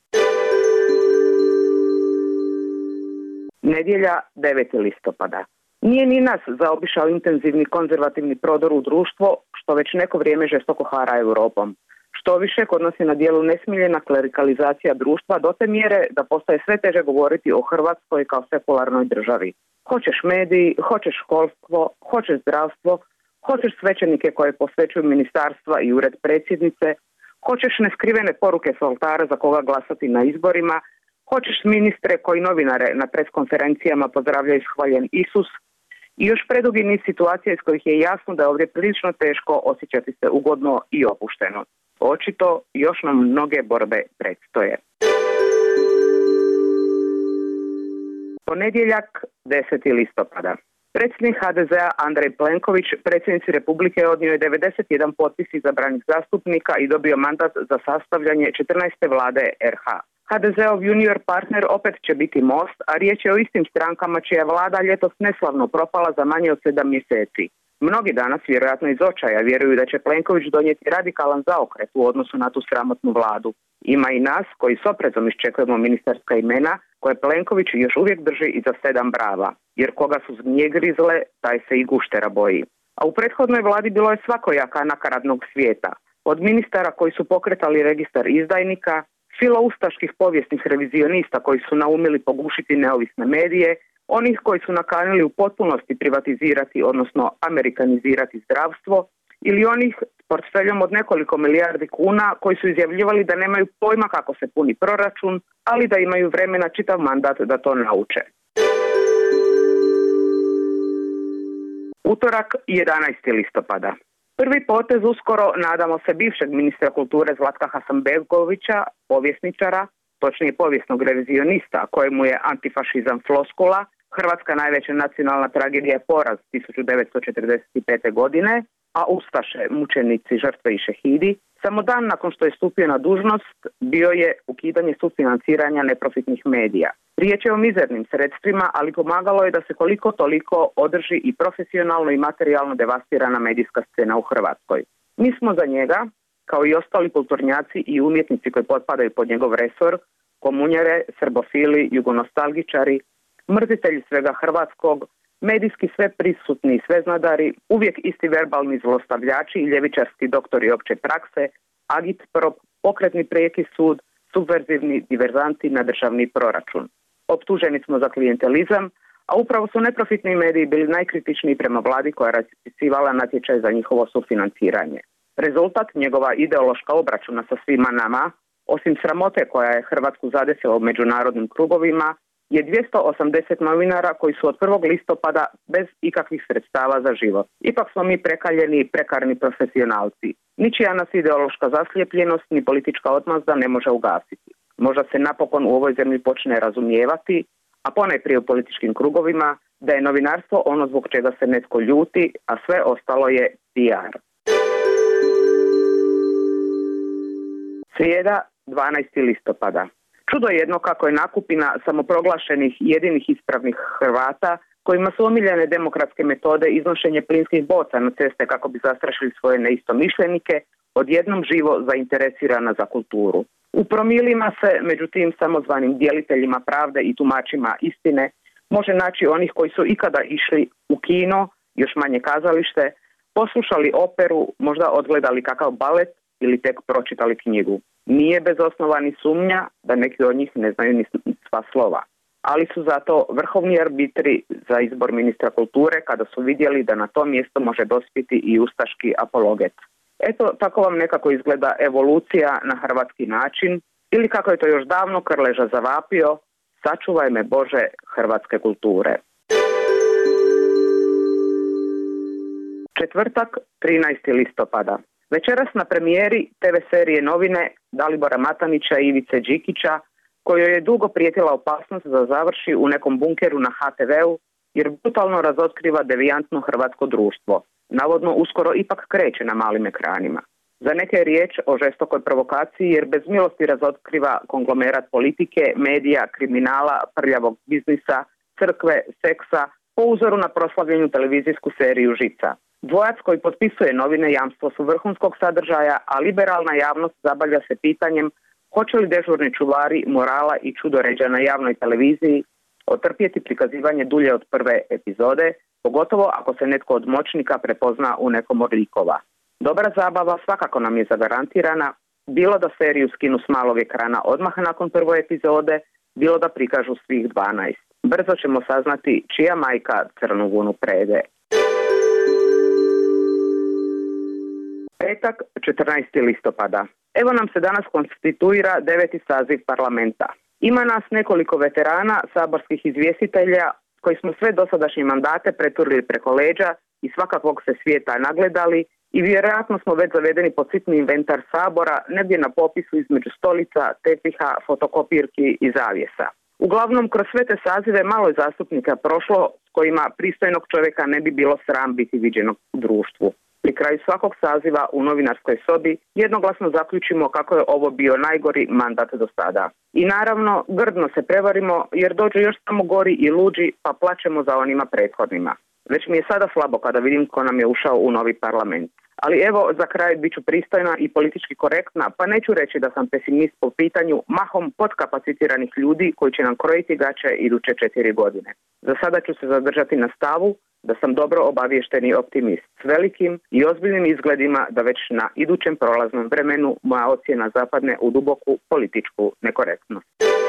Nedjelja, 9. listopada. Nije ni nas zaobišao intenzivni konzervativni prodor u društvo, što već neko vrijeme žestoko hara Europom. Što više, kod nas je na dijelu nesmiljena klerikalizacija društva do te mjere da postaje sve teže govoriti o Hrvatskoj kao sekularnoj državi. Hoćeš mediji, hoćeš školstvo, hoćeš zdravstvo, hoćeš svećenike koje posvećuju ministarstva i ured predsjednice, hoćeš neskrivene poruke s oltara za koga glasati na izborima, hoćeš ministre koji novinare na preskonferencijama pozdravljaju shvaljen Isus i još predugi niz situacija iz kojih je jasno da je ovdje prilično teško osjećati se ugodno i opušteno. Očito još nam mnoge borbe predstoje. Ponedjeljak, 10. listopada. Predsjednik HDZ-a Andrej Plenković predsjednici Republike odnio je 91 potpis izabranih zastupnika i dobio mandat za sastavljanje 14. vlade RH. HDZ-ov junior partner opet će biti Most, a riječ je o istim strankama čija vlada ljetos neslavno propala za manje od 7 mjeseci. Mnogi danas, vjerojatno iz očaja, vjeruju da će Plenković donijeti radikalan zaokret u odnosu na tu sramotnu vladu. Ima i nas koji s oprezom iščekujemo ministarska imena koje Plenković još uvijek drži iza 7 brava, jer koga su zmije grizle, taj se i guštera boji. A u prethodnoj vladi bilo je svakojaka nakaradnog svijeta. Od ministara koji su pokretali registar izdajnika, filoustaških povijesnih revizionista koji su naumili pogušiti neovisne medije, onih koji su nakanili u potpunosti privatizirati, odnosno amerikanizirati zdravstvo, ili onih s portfeljom od nekoliko milijardi kuna koji su izjavljivali da nemaju pojma kako se puni proračun, ali da imaju vremena čitav mandat da to nauče. Utorak, 11. listopada. Prvi potez uskoro, nadamo se, bivšeg ministra kulture Zlatka Hasanbegovića, povjesničara, točnije povijesnog revizionista, kojemu je antifašizam floskula, Hrvatska najveća nacionalna tragedija je poraz 1945. godine, a ustaše, mučenici, žrtve i šehidi, samo dan nakon što je stupio na dužnost bio je ukidanje sufinanciranja neprofitnih medija. Riječ je o mizernim sredstvima, ali pomagalo je da se koliko toliko održi i profesionalno i materijalno devastirana medijska scena u Hrvatskoj. Mi smo za njega, kao i ostali kulturnjaci i umjetnici koji potpadaju pod njegov resor, komunjare, srbofili, jugonostalgičari, mrzitelji svega hrvatskog, medijski sve prisutni i sveznadari, uvijek isti verbalni zlostavljači i ljevičarski doktori opće prakse, agitprop, pokretni prijeki sud, subverzivni diverzanti na državni proračun. Optuženi smo za klijentelizam, a upravo su neprofitni mediji bili najkritičniji prema vladi koja je raspisivala natječaj za njihovo sufinanciranje. Rezultat njegova ideološka obračuna sa svima nama, osim sramote koja je Hrvatsku zadesila u međunarodnim krugovima, je 280 novinara koji su od 1. listopada bez ikakvih sredstava za život. Ipak smo mi prekaljeni i prekarni profesionalci. Ničija nas ideološka zaslijepljenost ni politička odmazda ne može ugasiti. Možda se napokon u ovoj zemlji počne razumijevati, a ponajprije u političkim krugovima, da je novinarstvo ono zbog čega se netko ljuti, a sve ostalo je PR. Srijeda, 12. listopada. Čudo jedno kako je nakupina samoproglašenih jedinih ispravnih Hrvata, kojima su omiljene demokratske metode iznošenje plinskih boca na ceste kako bi zastrašili svoje neistomišljenike, odjednom živo zainteresirana za kulturu. U promilima se, među tim samozvanim djeliteljima pravde i tumačima istine, može naći onih koji su ikada išli u kino, još manje kazalište, poslušali operu, možda odgledali kakav balet ili tek pročitali knjigu. Nije bez osnova ni sumnja da neki od njih ne znaju ni sva slova. Ali su zato vrhovni arbitri za izbor ministra kulture kada su vidjeli da na to mjesto može dospjeti i ustaški apologet. Eto, tako vam nekako izgleda evolucija na hrvatski način, ili kako je to još davno Krleža zavapio, sačuvaj me Bože hrvatske kulture. Četvrtak, 13. listopada. Večeras na premijeri TV serije Novine Dalibora Matanića i Ivice Đikića, kojoj je dugo prijetila opasnost da završi u nekom bunkeru na HTV-u jer brutalno razotkriva devijantno hrvatsko društvo. Navodno uskoro ipak kreće na malim ekranima. Za neke je riječ o žestokoj provokaciji jer bez milosti razotkriva konglomerat politike, medija, kriminala, prljavog biznisa, crkve, seksa, po uzoru na proslavljenu televizijsku seriju Žica. Dvojac koji potpisuje Novine jamstvo su vrhunskog sadržaja, a liberalna javnost zabavlja se pitanjem hoće li dežurni čuvari morala i čudoređa na javnoj televiziji otrpjeti prikazivanje dulje od prve epizode, pogotovo ako se netko od moćnika prepozna u nekom od likova. Dobra zabava svakako nam je zagarantirana, bilo da seriju skinu s malog ekrana odmah nakon prve epizode, bilo da prikažu svih 12. Brzo ćemo saznati čija majka crnu vunu prede. Petak, 14. listopada. Evo nam se danas konstituira 9. saziv parlamenta. Ima nas nekoliko veterana, saborskih izvjestitelja, koji smo sve dosadašnje mandate preturili preko leđa i svakakvog se svijeta nagledali i vjerojatno smo već zavedeni pod sitni inventar Sabora negdje na popisu između stolica, tepiha, fotokopirki i zavjesa. Uglavnom, kroz sve te sazive malo je zastupnika prošlo s kojima pristojnog čovjeka ne bi bilo sram biti viđenog u društvu. Pri kraju svakog saziva u novinarskoj sobi jednoglasno zaključimo kako je ovo bio najgori mandat do sada. I naravno, grdno se prevarimo jer dođu još samo gori i luđi pa plačemo za onima prethodnima. Već mi je sada slabo kada vidim ko nam je ušao u novi parlament. Ali evo, za kraj bit ću pristojna i politički korektna, pa neću reći da sam pesimist po pitanju mahom podkapacitiranih ljudi koji će nam krojiti gaće iduće 4 godine. Za sada ću se zadržati na stavu da sam dobro obaviješteni optimist s velikim i ozbiljnim izgledima da već na idućem prolaznom vremenu moja ocjena zapadne u duboku političku nekorektnost.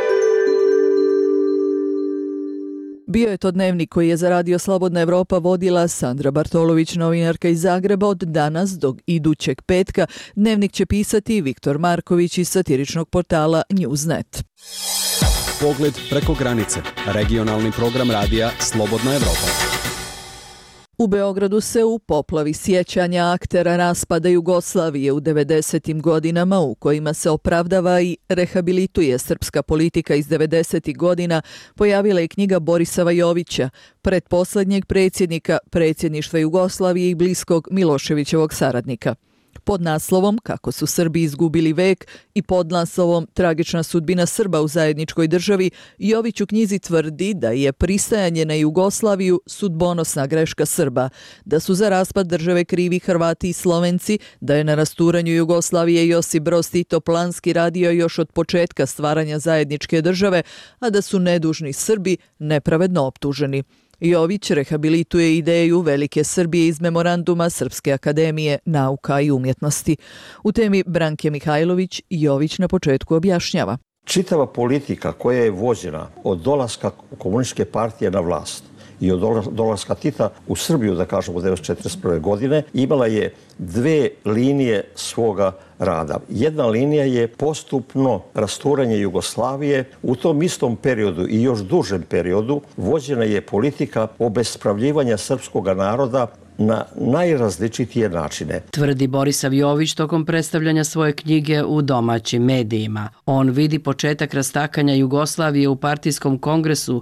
Bio je to dnevnik koji je za Radio Slobodna Evropa vodila Sandra Bartolović, novinarka iz Zagreba. Od danas do idućeg petka dnevnik će pisati Viktor Marković iz satiričnog portala Newsnet. Pogled preko granice. Regionalni program radija Slobodna Evropa. U Beogradu se u poplavi sjećanja aktera raspada Jugoslavije u 90. godinama u kojima se opravdava i rehabilituje srpska politika iz 90. godina pojavila je knjiga Borisa Jovića, pretposlednjeg predsjednika predsjedništva Jugoslavije i bliskog Miloševićevog saradnika. Pod naslovom Kako su Srbi izgubili vek i pod naslovom Tragična sudbina Srba u zajedničkoj državi, Jović u knjizi tvrdi da je pristajanje na Jugoslaviju sudbonosna greška Srba, da su za raspad države krivi Hrvati i Slovenci, da je na rasturanju Jugoslavije Josip Broz Tito planski radio još od početka stvaranja zajedničke države, a da su nedužni Srbi nepravedno optuženi. Jović rehabilituje ideju Velike Srbije iz memoranduma Srpske akademije nauka i umjetnosti. U temi Branke Mihajlović Jović na početku objašnjava. Čitava politika koja je vođena od dolaska komunističke partije na vlast i od dolaska Tita u Srbiju, da kažemo, 1941. godine, imala je dve linije svoga rada. Jedna linija je postupno rasturanje Jugoslavije. U tom istom periodu i još dužem periodu vođena je politika obespravljivanja srpskog naroda na najrazličitije načine. Tvrdi Borisav Jović tokom predstavljanja svoje knjige u domaćim medijima. On vidi početak rastakanja Jugoslavije u partijskom kongresu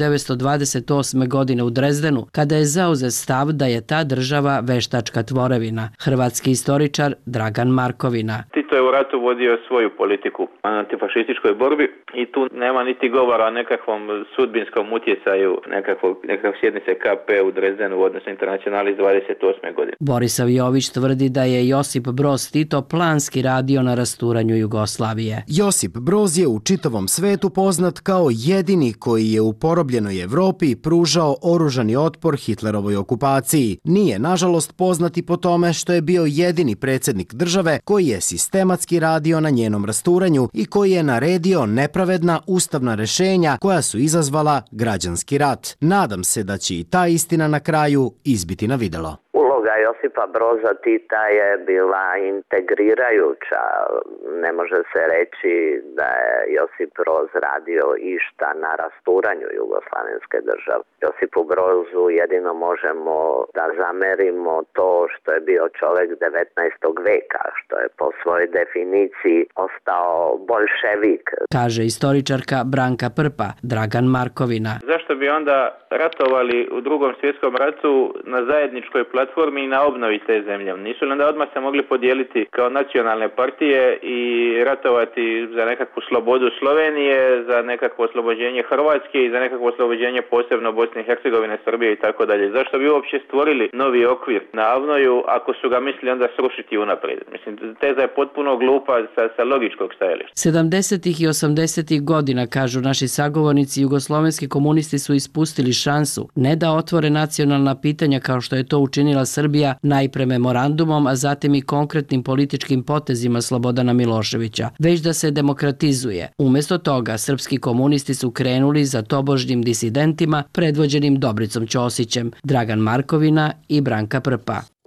1928. godine u Drezdenu, kada je zauzet stav da je ta država veštačka tvorevina. Hrvatski istoričar Dragan Markovina. Tito je u ratu vodio svoju politiku na antifašističkoj borbi i tu nema niti govora o nekakvom sudbinskom utjecaju nekakve sjednice KP u Drezdenu u odnosu internacionali iz 28. godine. Borisav Jović tvrdi da je Josip Broz Tito planski radio na rasturanju Jugoslavije. Josip Broz je u čitavom svetu poznat kao jedini koji je u porobljenoj Evropi pružao oružani otpor Hitlerovoj okupaciji. Nije, nažalost, poznat i po tome što je bio jedini predsjednik države koji je sistematski radio na njenom rasturanju i koji je naredio nepravedna ustavna rješenja koja su izazvala građanski rat. Nadam se da će i ta istina na kraju izbiti na vidjelo. Uloga Josipa Broza Tita je bila integrirajuća. Ne može se reći da je Josip Broz radio išta na rasturanju jugoslavenske države. Josipu Brozu jedino možemo da zamerimo to što je bio čovjek 19. veka, što je po svojoj definiciji ostao bolševik. Kaže istoričarka Branka Prpa, Dragan Markovina. Zašto bi onda ratovali u Drugom svjetskom ratu na zajedničkoj platformi i na obnovi te zemlje? Nisu li onda odmah se mogli podijeliti kao nacionalne partije i ratovati za nekakvu slobodu Slovenije, za nekakvo oslobođenje Hrvatske i za nekakvo oslobođenje posebno Bosne i Hercegovine, Srbije i tako dalje? Zašto bi uopće stvorili novi okvir na Avnoju ako su ga mislili onda srušiti unaprijed? Mislim, teza je potpuno glupa sa logičkog stajališta. 70. i 80. godina, kažu naši sagovornici, jugoslovenski komunisti su ispustili šansu ne da otvore nacionalna pitanja kao što je to učinila Srbija najpre memorandumom, a zatim i konkretnim političkim potezima Slobodana Miloševića, već da se demokratizuje. Umjesto toga, srpski komunisti su krenuli za tobožnjim disidentima predvođenim Dobricom Ćosićem, Dragan Markovina i Branka Prpa. U suštini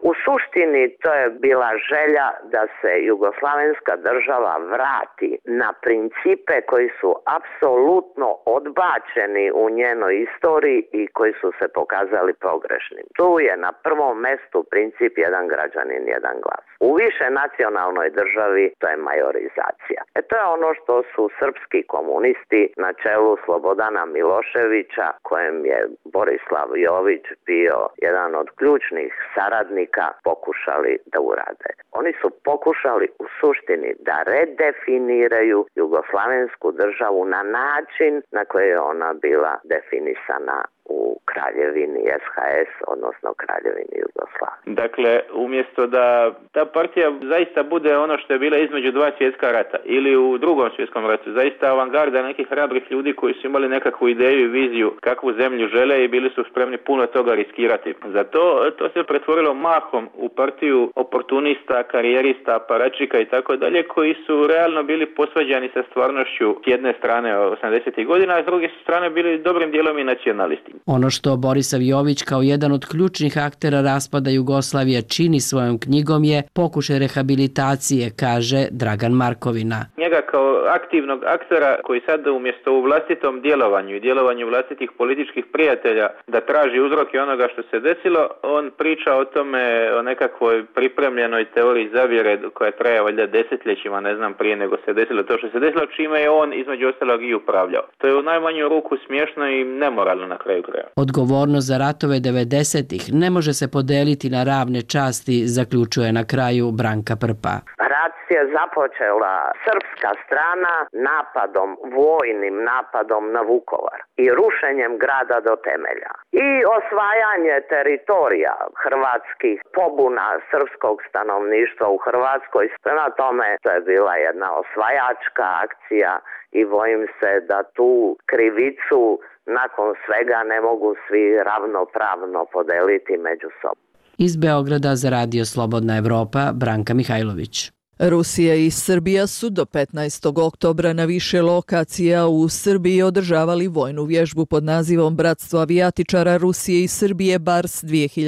suštini to je bila želja da se jugoslavenska država vrati na principe koji su apsolutno odbačeni u njenoj istoriji i koji su se pokazali pogrešnim. Tu je na prvom mestu princip jedan građanin, jedan glas. U više nacionalnoj državi to je majorizacija. To je ono što su srpski komunisti na čelu Slobodana Miloševića, kojem je Borislav Jović bio jedan od ključnih saradnika, pokušali da urade. Oni su pokušali u suštini da redefiniraju jugoslavensku državu na način na koji je ona bila definisana u Kraljevini SHS, odnosno Kraljevini Jugoslavije. Dakle, umjesto da ta partija zaista bude ono što je bila između dva svjetska rata ili u drugom svjetskom ratu, zaista avangarda nekih hrabrih ljudi koji su imali nekakvu ideju i viziju kakvu zemlju žele i bili su spremni puno toga riskirati. Zato to se pretvorilo mahom u partiju oportunista, karijerista, aparačika i tako dalje, koji su realno bili posvađani sa stvarnošću s jedne strane 80. godina, a s druge strane bili dobrim dijelom i nacionalisti. Ono što Borisav Jović kao jedan od ključnih aktera raspada Jugoslavije čini svojom knjigom je pokušaj rehabilitacije, kaže Dragan Markovina. Njega kao aktivnog aktera koji sad umjesto u vlastitom djelovanju i djelovanju vlastitih političkih prijatelja da traži uzroke onoga što se desilo, on priča o tome, o nekakvoj pripremljenoj teoriji zavjere koja traje valjda desetljećima, ne znam prije nego se desilo to što se desilo, čime je on između ostalog i upravljao. To je u najmanju ruku smiješno i nemoralno na kraju kraja. Odgovornost za ratove 90-ih ne može se podeliti na ravne časti, zaključuje na kraju Branka Prpa. Rat je započela srpska strana napadom, vojnim napadom na Vukovar i rušenjem grada do temelja. I osvajanje teritorija hrvatskih, pobuna srpskog stanovništva u Hrvatskoj. Prema tome, to je bila jedna osvajačka akcija i bojim se da tu krivicu nakon svega ne mogu svi ravnopravno podeliti među sobom. Iz Beograda za Radio Slobodna Evropa, Branka Mihajlović. Rusija i Srbija su do 15. oktobra na više lokacija u Srbiji održavali vojnu vježbu pod nazivom Bratstvo avijatičara Rusije i Srbije BARS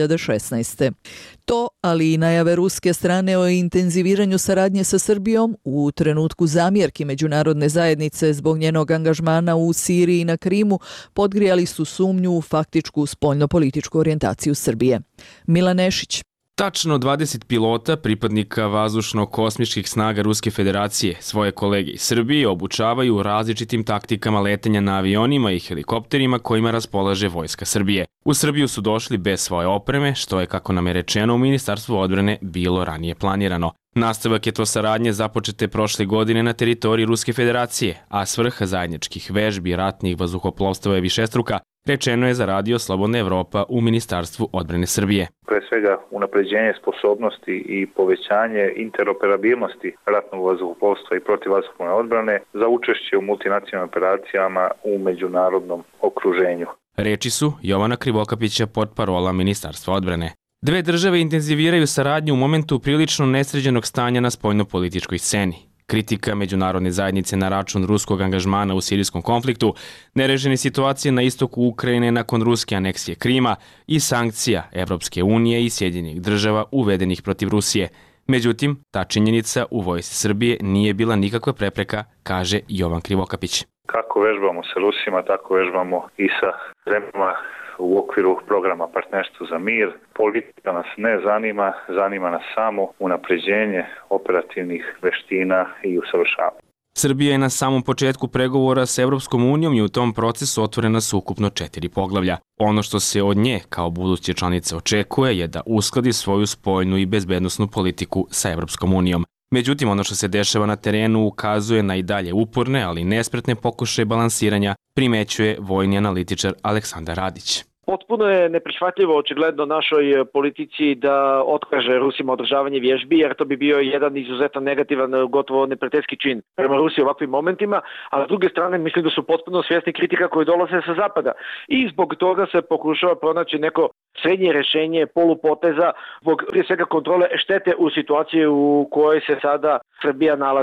2016. To, ali i najave ruske strane o intenziviranju saradnje sa Srbijom u trenutku zamjerki međunarodne zajednice zbog njenog angažmana u Siriji i na Krimu, podgrijali su sumnju u faktičku spoljnopolitičku orijentaciju Srbije. Milan Nešić. Tačno 20 pilota, pripadnika vazdušno-kosmičkih snaga Ruske federacije, svoje kolege iz Srbije obučavaju različitim taktikama letenja na avionima i helikopterima kojima raspolaže Vojska Srbije. U Srbiju su došli bez svoje opreme, što je, kako nam je rečeno, u Ministarstvu odbrane bilo ranije planirano. Nastavak je to saradnje započete prošle godine na teritoriji Ruske federacije, a svrha zajedničkih vežbi ratnih vazduhoplovstava je višestruka, rečeno je za Radio Slobodna Evropa u Ministarstvu odbrane Srbije. Pre svega unapređenje sposobnosti i povećanje interoperabilnosti ratnog vazduhoplovstva i protivvazduhoplovne odbrane za učešće u multinacionalnim operacijama u međunarodnom okruženju. Reči su Jovana Krivokapića, portparola Ministarstva odbrane. Dve države intenziviraju saradnju u momentu prilično nesređenog stanja na spoljnopolitičkoj sceni. Kritika međunarodne zajednice na račun ruskog angažmana u sirijskom konfliktu, nerešene situacije na istoku Ukrajine nakon ruske aneksije Krima i sankcija Evropske unije i Sjedinjenih država uvedenih protiv Rusije. Međutim, ta činjenica u Vojsci Srbije nije bila nikakva prepreka, kaže Jovan Krivokapić. Kako vežbamo sa Rusima, tako vežbamo i sa zemljama u okviru programa Partnerstvo za mir. Politika nas ne zanima, zanima nas samo unapređenje operativnih veština i usavršavanja. Srbija je na samom početku pregovora s Evropskom unijom i u tom procesu otvorena su ukupno 4 poglavlja. Ono što se od nje kao buduće članice očekuje je da uskladi svoju spoljnu i bezbednosnu politiku sa Evropskom unijom. Međutim, ono što se dešava na terenu ukazuje na i dalje uporne, ali nespretne pokušaje balansiranja, primećuje vojni analitičar Aleksandar Radić. Potpuno je neprihvatljivo očigledno našoj politici da otkaže Rusima održavanje vježbi, jer to bi bio jedan izuzetno negativan, gotovo neprijateljski čin prema Rusiji u ovakvim momentima, a s druge strane mislim da su potpuno svjesni kritika koji dolaze sa zapada. I zbog toga se pokušava pronaći neko srednje rješenje polupoteza zbog prije svega kontrole štete u situaciji u kojoj se sada Srbija nalazi.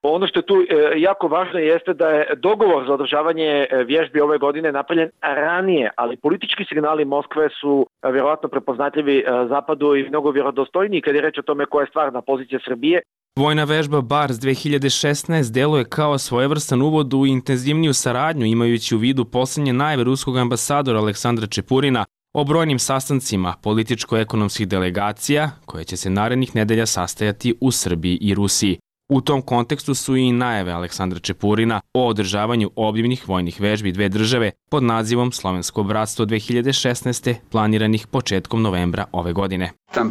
Ono što je tu jako važno jeste da je dogovor za održavanje vježbi ove godine napravljen ranije, ali politički signali Moskve su vjerojatno prepoznatljivi Zapadu i mnogo vjerodostojniji kad je reč o tome koja je stvarna pozicija Srbije. Vojna vežba Bars 2016 deluje kao svojevrstan uvod u intenzivniju saradnju, imajući u vidu posljednje najave ruskog ambasadora Aleksandra Čepurina o brojnim sastancima političko-ekonomskih delegacija koje će se narednih nedelja sastajati u Srbiji i Rusiji. U tom kontekstu su i najave Aleksandra Čepurina o održavanju obimnih vojnih vežbi dve države pod nazivom Slovensko bratstvo 2016. planiranih početkom novembra ove godine.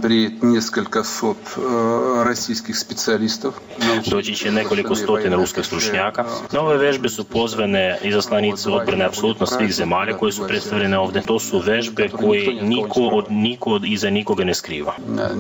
Doći će nekoliko stotina ruskih stručnjaka. Na ove vežbe su pozvane izaslanice odbrane apsolutno svih zemalja koje su predstavljene ovde. To su vežbe koje niko iza nikoga ne skriva.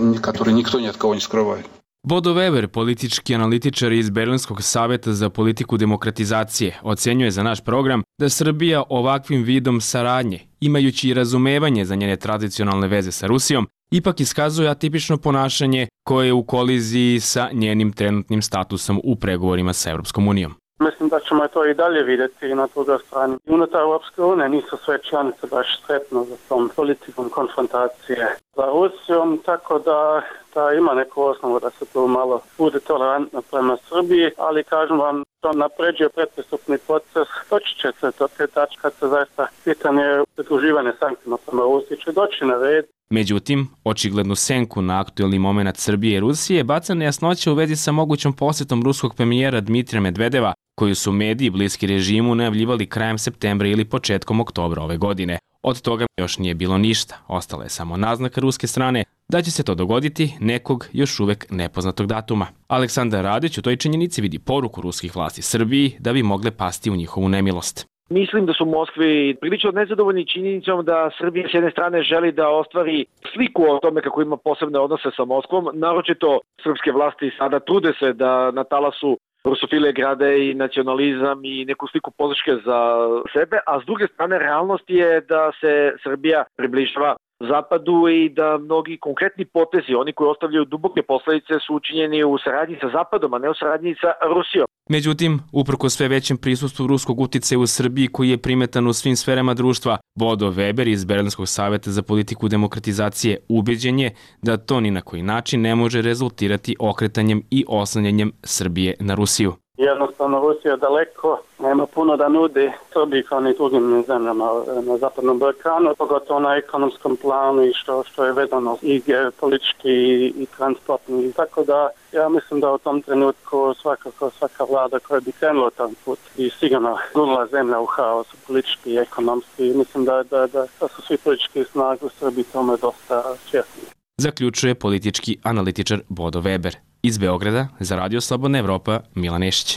Bodo Weber, politički analitičar iz Berlinskog saveta za politiku demokratizacije, ocenjuje za naš program da Srbija ovakvim vidom saradnje, imajući i razumevanje za njene tradicionalne veze sa Rusijom, ipak iskazuje atipično ponašanje koje je u koliziji sa njenim trenutnim statusom u pregovorima sa Evropskom unijom. Mislim da ćemo to i dalje vidjeti i na drugoj strani. Unutar Europske unije nisu sve članice baš sretno za tom politikom konfrontacije sa Rusijom, tako da ima neku osnovu da se tu malo bude tolerantno prema Srbiji, ali kažem vam, to napređuje predpristupni proces. Doći će se do te tačke kad se zaista pitanje pridruživanja sankcijama prema Rusiji će doći na red. Međutim, očiglednu senku na aktuelni moment Srbije i Rusije baca nejasnoća u vezi sa mogućom posjetom ruskog premijera Dmitrija Medvedeva, koju su mediji bliski režimu najavljivali krajem septembra ili početkom oktobra ove godine. Od toga još nije bilo ništa, ostala je samo naznaka ruske strane da će se to dogoditi nekog još uvek nepoznatog datuma. Aleksandar Radić u toj činjenici vidi poruku ruskih vlasti Srbiji da bi mogle pasti u njihovu nemilost. Mislim da su u Moskvi prilično nezadovoljni činjenicom da Srbija s jedne strane želi da ostvari sliku o tome kako ima posebne odnose sa Moskvom. Naročito srpske vlasti sada trude se da na talasu rusofile grade i nacionalizam i neku sliku podrške za sebe, a s druge strane realnost je da se Srbija približava Zapadu i da mnogi konkretni potezi, oni koji ostavljaju duboke posledice, su učinjeni u saradnji sa Zapadom, a ne u saradnji sa Rusijom. Međutim, uprko sve većem prisustvu ruskog uticaja u Srbiji koji je primetan u svim sferama društva, Bodo Weber iz Berlinskog saveta za politiku demokratizacije ubeđen je da to ni na koji način ne može rezultirati okretanjem i oslanjanjem Srbije na Rusiju. Jednostavno Rusija daleko nema puno da nudi Srbiji kao ni drugim zemljama na Zapadnom Balkanu, pogotovo na ekonomskom planu i što je vezano i politički i transportni. Tako da ja mislim da u tom trenutku svakako svaka vlada koja bi krenula tom put i sigurno gurla zemlja u haos politički i ekonomski. Mislim da su svi politički snage u Srbiji tome dosta svjesni. Zaključuje politički analitičar Bodo Weber. Iz Beograda za Radio Slobodna Evropa, Milan Nešić.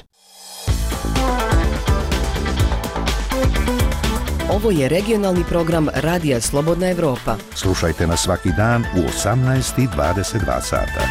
Ovo je regionalni program Radija Slobodna Evropa. Slušajte nas svaki dan u 18:22 sata.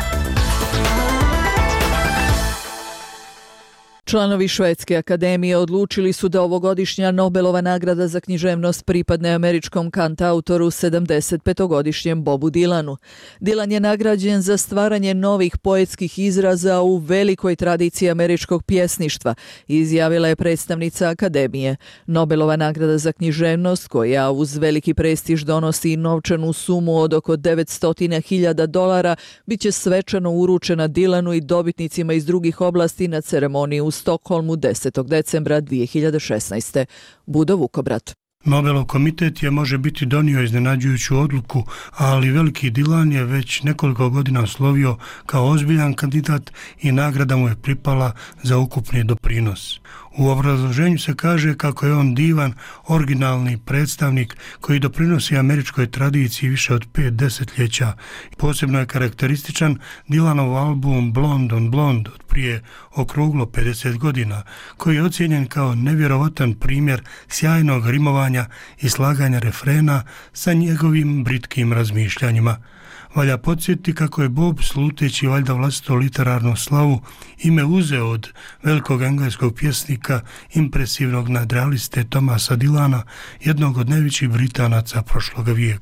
Članovi Švedske akademije odlučili su da ovogodišnja Nobelova nagrada za književnost pripadne američkom kantautoru 75-godišnjem Bobu Dylanu. Dylan je nagrađen za stvaranje novih poetskih izraza u velikoj tradiciji američkog pjesništva, izjavila je predstavnica akademije. Nobelova nagrada za književnost, koja uz veliki prestiž donosi novčanu sumu od oko $900.000, bit će svečano uručena Dylanu i dobitnicima iz drugih oblasti na ceremoniji u Stokholmu 10. decembra 2016. Budo Vukobrat. Nobelov komitet je može biti donio iznenađujuću odluku, ali veliki Dylan je već nekoliko godina slovio kao ozbiljan kandidat i nagrada mu je pripala za ukupni doprinos. U obrazloženju se kaže kako je on divan, originalni predstavnik koji doprinosi američkoj tradiciji više od 5 desetljeća. Posebno je karakterističan Dylanov album Blonde on Blonde od prije okruglo 50 godina, koji je ocijenjen kao nevjerovatan primjer sjajnog rimovanja i slaganja refrena sa njegovim britkim razmišljanjima. Valja podsjetiti kako je Bob, sluteći valjda vlastitu literarnu slavu, ime uzeo od velikog engleskog pjesnika, impresivnog nadrealiste Thomasa Dylana, jednog od najvećih Britanaca prošloga vijeka.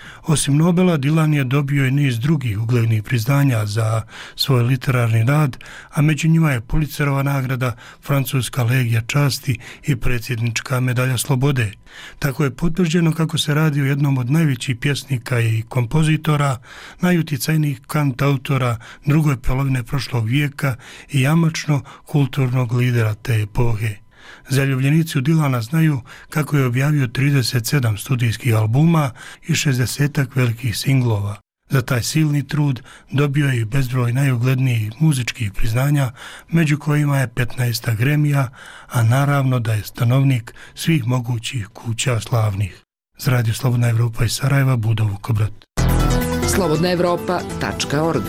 Osim Nobela, Dylan je dobio i niz drugih uglednih priznanja za svoj literarni rad, a među njima je Pulitzerova nagrada, Francuska legija časti i predsjednička medalja slobode. Tako je potvrđeno kako se radi o jednom od najvećih pjesnika i kompozitora, najuticajnijih kantautora druge polovine prošlog vijeka i jamačno kulturnog lidera te epohe. Zaljubljenici u Dylana znaju kako je objavio 37 studijskih albuma i 60 velikih singlova. Za taj silni trud dobio je i bezbroj najuglednijih muzičkih priznanja, među kojima je 15 Gramija, a naravno da je stanovnik svih mogućih kuća slavnih. Za Radio Slobodna Evropa iz Sarajeva, Budo Vukobrat. slobodnaevropa.org.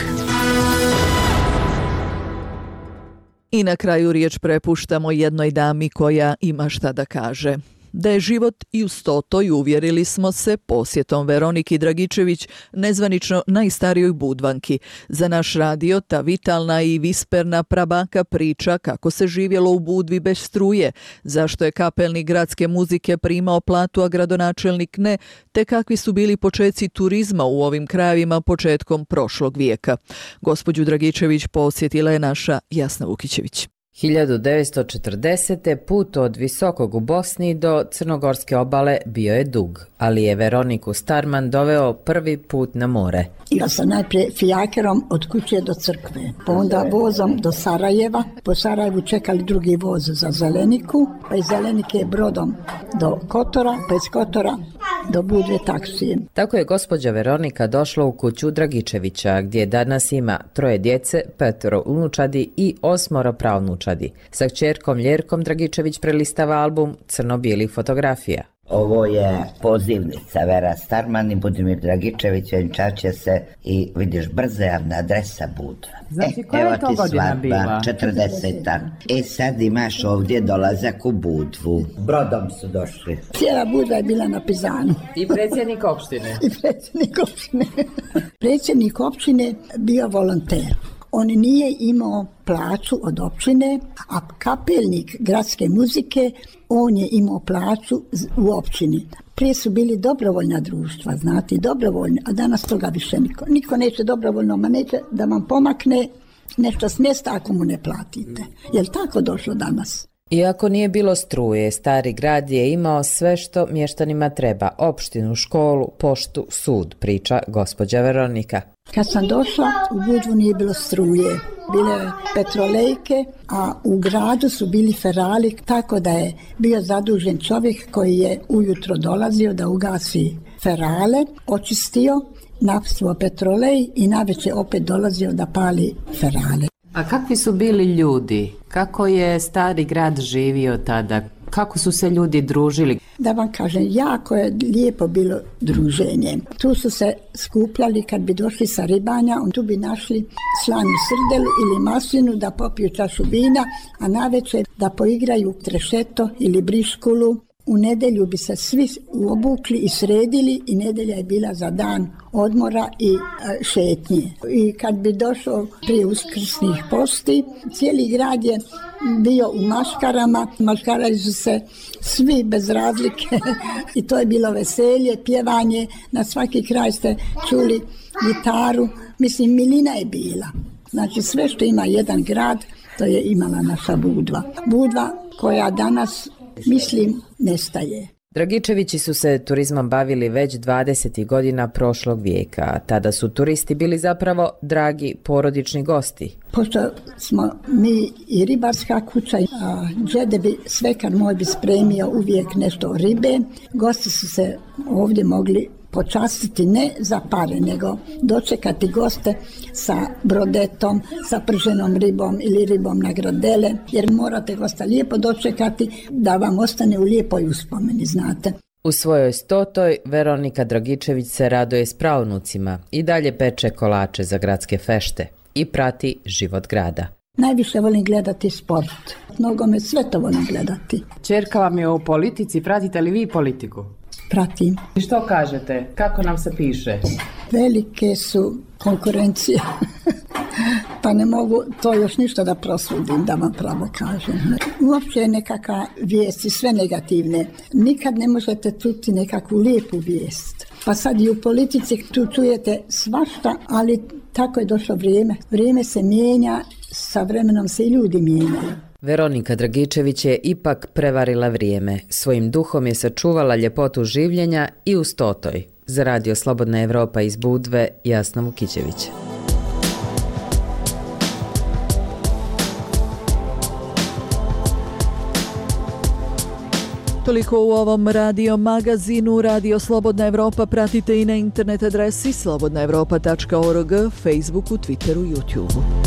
I na kraju riječ prepuštamo jednoj dami koja ima šta da kaže. Da je život i uz to i uvjerili smo se posjetom Veroniki Dragičević, nezvanično najstarijoj Budvanki. Za naš radio ta vitalna i visperna prabaka priča kako se živjelo u Budvi bez struje, zašto je kapelnik gradske muzike primao platu, a gradonačelnik ne, te kakvi su bili počeci turizma u ovim krajevima početkom prošlog vijeka. Gospođu Dragičević posjetila je naša Jasna Vukićević. 1940. put od Visokog u Bosni do Crnogorske obale bio je dug, ali je Veroniku Starman doveo prvi put na more. Ja sam najprije fijakerom od kuće do crkve, pa onda vozom do Sarajeva. Po Sarajevu čekali drugi voz za Zeleniku, pa iz Zelenike brodom do Kotora, pa iz Kotora do Budve taksijem. Tako je gospođa Veronika došla u kuću Dragičevića, gdje danas ima 3 djece, 5 unučadi i 8 pravnučadi. Sa kćerkom Ljerkom Dragičević prelistava album crno-bijelih fotografija. Ovo je pozivnica Vera Starman i Budimir Dragičević, venčaće se i vidiš brzeavna adresa Budva. Znači, koja je to godina bila? 40. Sad imaš ovdje dolazak u Budvu. Brodom su došli. Cijela Budva je bila na Pizanu. I predsjednik opštine. Predsjednik opštine bio volonter. On nije imao plaću od općine, a kapelnik gradske muzike, on je imao plaću u općini. Prije su bili dobrovoljna društva, znate, dobrovoljne, a danas toga više niko. Niko neće dobrovoljno, ma neće da vam pomakne nešto s mjesta ako mu ne platite. Je li tako došlo danas? Iako nije bilo struje, stari grad je imao sve što mještanima treba, opštinu, školu, poštu, sud, priča gospođa Veronika. Kad sam došla, u Budvu nije bilo struje, bile petrolejke, a u gradu su bili ferali, tako da je bio zadužen čovjek koji je ujutro dolazio da ugasi ferale, očistio, napsuo petrolej i navečer opet dolazio da pali ferale. A kakvi su bili ljudi? Kako je stari grad živio tada? Kako su se ljudi družili? Da vam kažem, jako je lijepo bilo druženje. Tu su se skupljali kad bi došli sa ribanja, tu bi našli slanu srdelu ili maslinu da popiju čašu vina, a navečer da poigraju trešeto ili briškulu. U nedjelju bi se svi obukli i sredili i nedjelja je bila za dan odmora i šetnje. I kad bi došao prije uskrsnih posti, cijeli grad je bio u maškarama, maškarali su se svi bez razlike i to je bilo veselje, pjevanje, na svaki kraj ste čuli gitaru, mislim milina je bila. Znači sve što ima jedan grad, to je imala naša Budva. Budva koja danas, mislim, nestaje. Dragičevići su se turizmom bavili već 20. godina prošlog vijeka, a tada su turisti bili zapravo dragi porodični gosti. Pošto smo mi i ribarska kuća, a džede bi svekar moj bi spremio uvijek nešto ribe, gosti su se ovdje mogli počastiti ne za pare, nego dočekati goste sa brodetom, sa prženom ribom ili ribom na gradele, jer morate gosta lijepo dočekati da vam ostane u lijepoj uspomeni, znate. U svojoj 100. Veronika Dragičević se raduje s pravnucima i dalje peče kolače za gradske fešte i prati život grada. Najviše volim gledati sport. Nogomet, sve to volim gledati. Ćerka vam je u politici, pratite li vi politiku? Pratim. I što kažete? Kako nam se piše? Velike su konkurencije. Pa ne mogu to još ništa da prosudim, da vam pravo kažem. Uopće nekakva vijesti, sve negativne. Nikad ne možete čuti nekakvu lijepu vijest. Pa sad i u politici tu čujete svašta, ali tako je došlo vrijeme. Vrijeme se mijenja, sa vremenom se i ljudi mijenjaju. Veronika Dragičević je ipak prevarila vrijeme. Svojim duhom je sačuvala ljepotu življenja i u Stotoj. Za Radio Slobodna Evropa iz Budve, Jasna Vukićević. Toliko u ovom radio magazinu. Radio Slobodna Evropa pratite i na internet adresi slobodnaevropa.org, Facebooku, Twitteru, YouTubeu.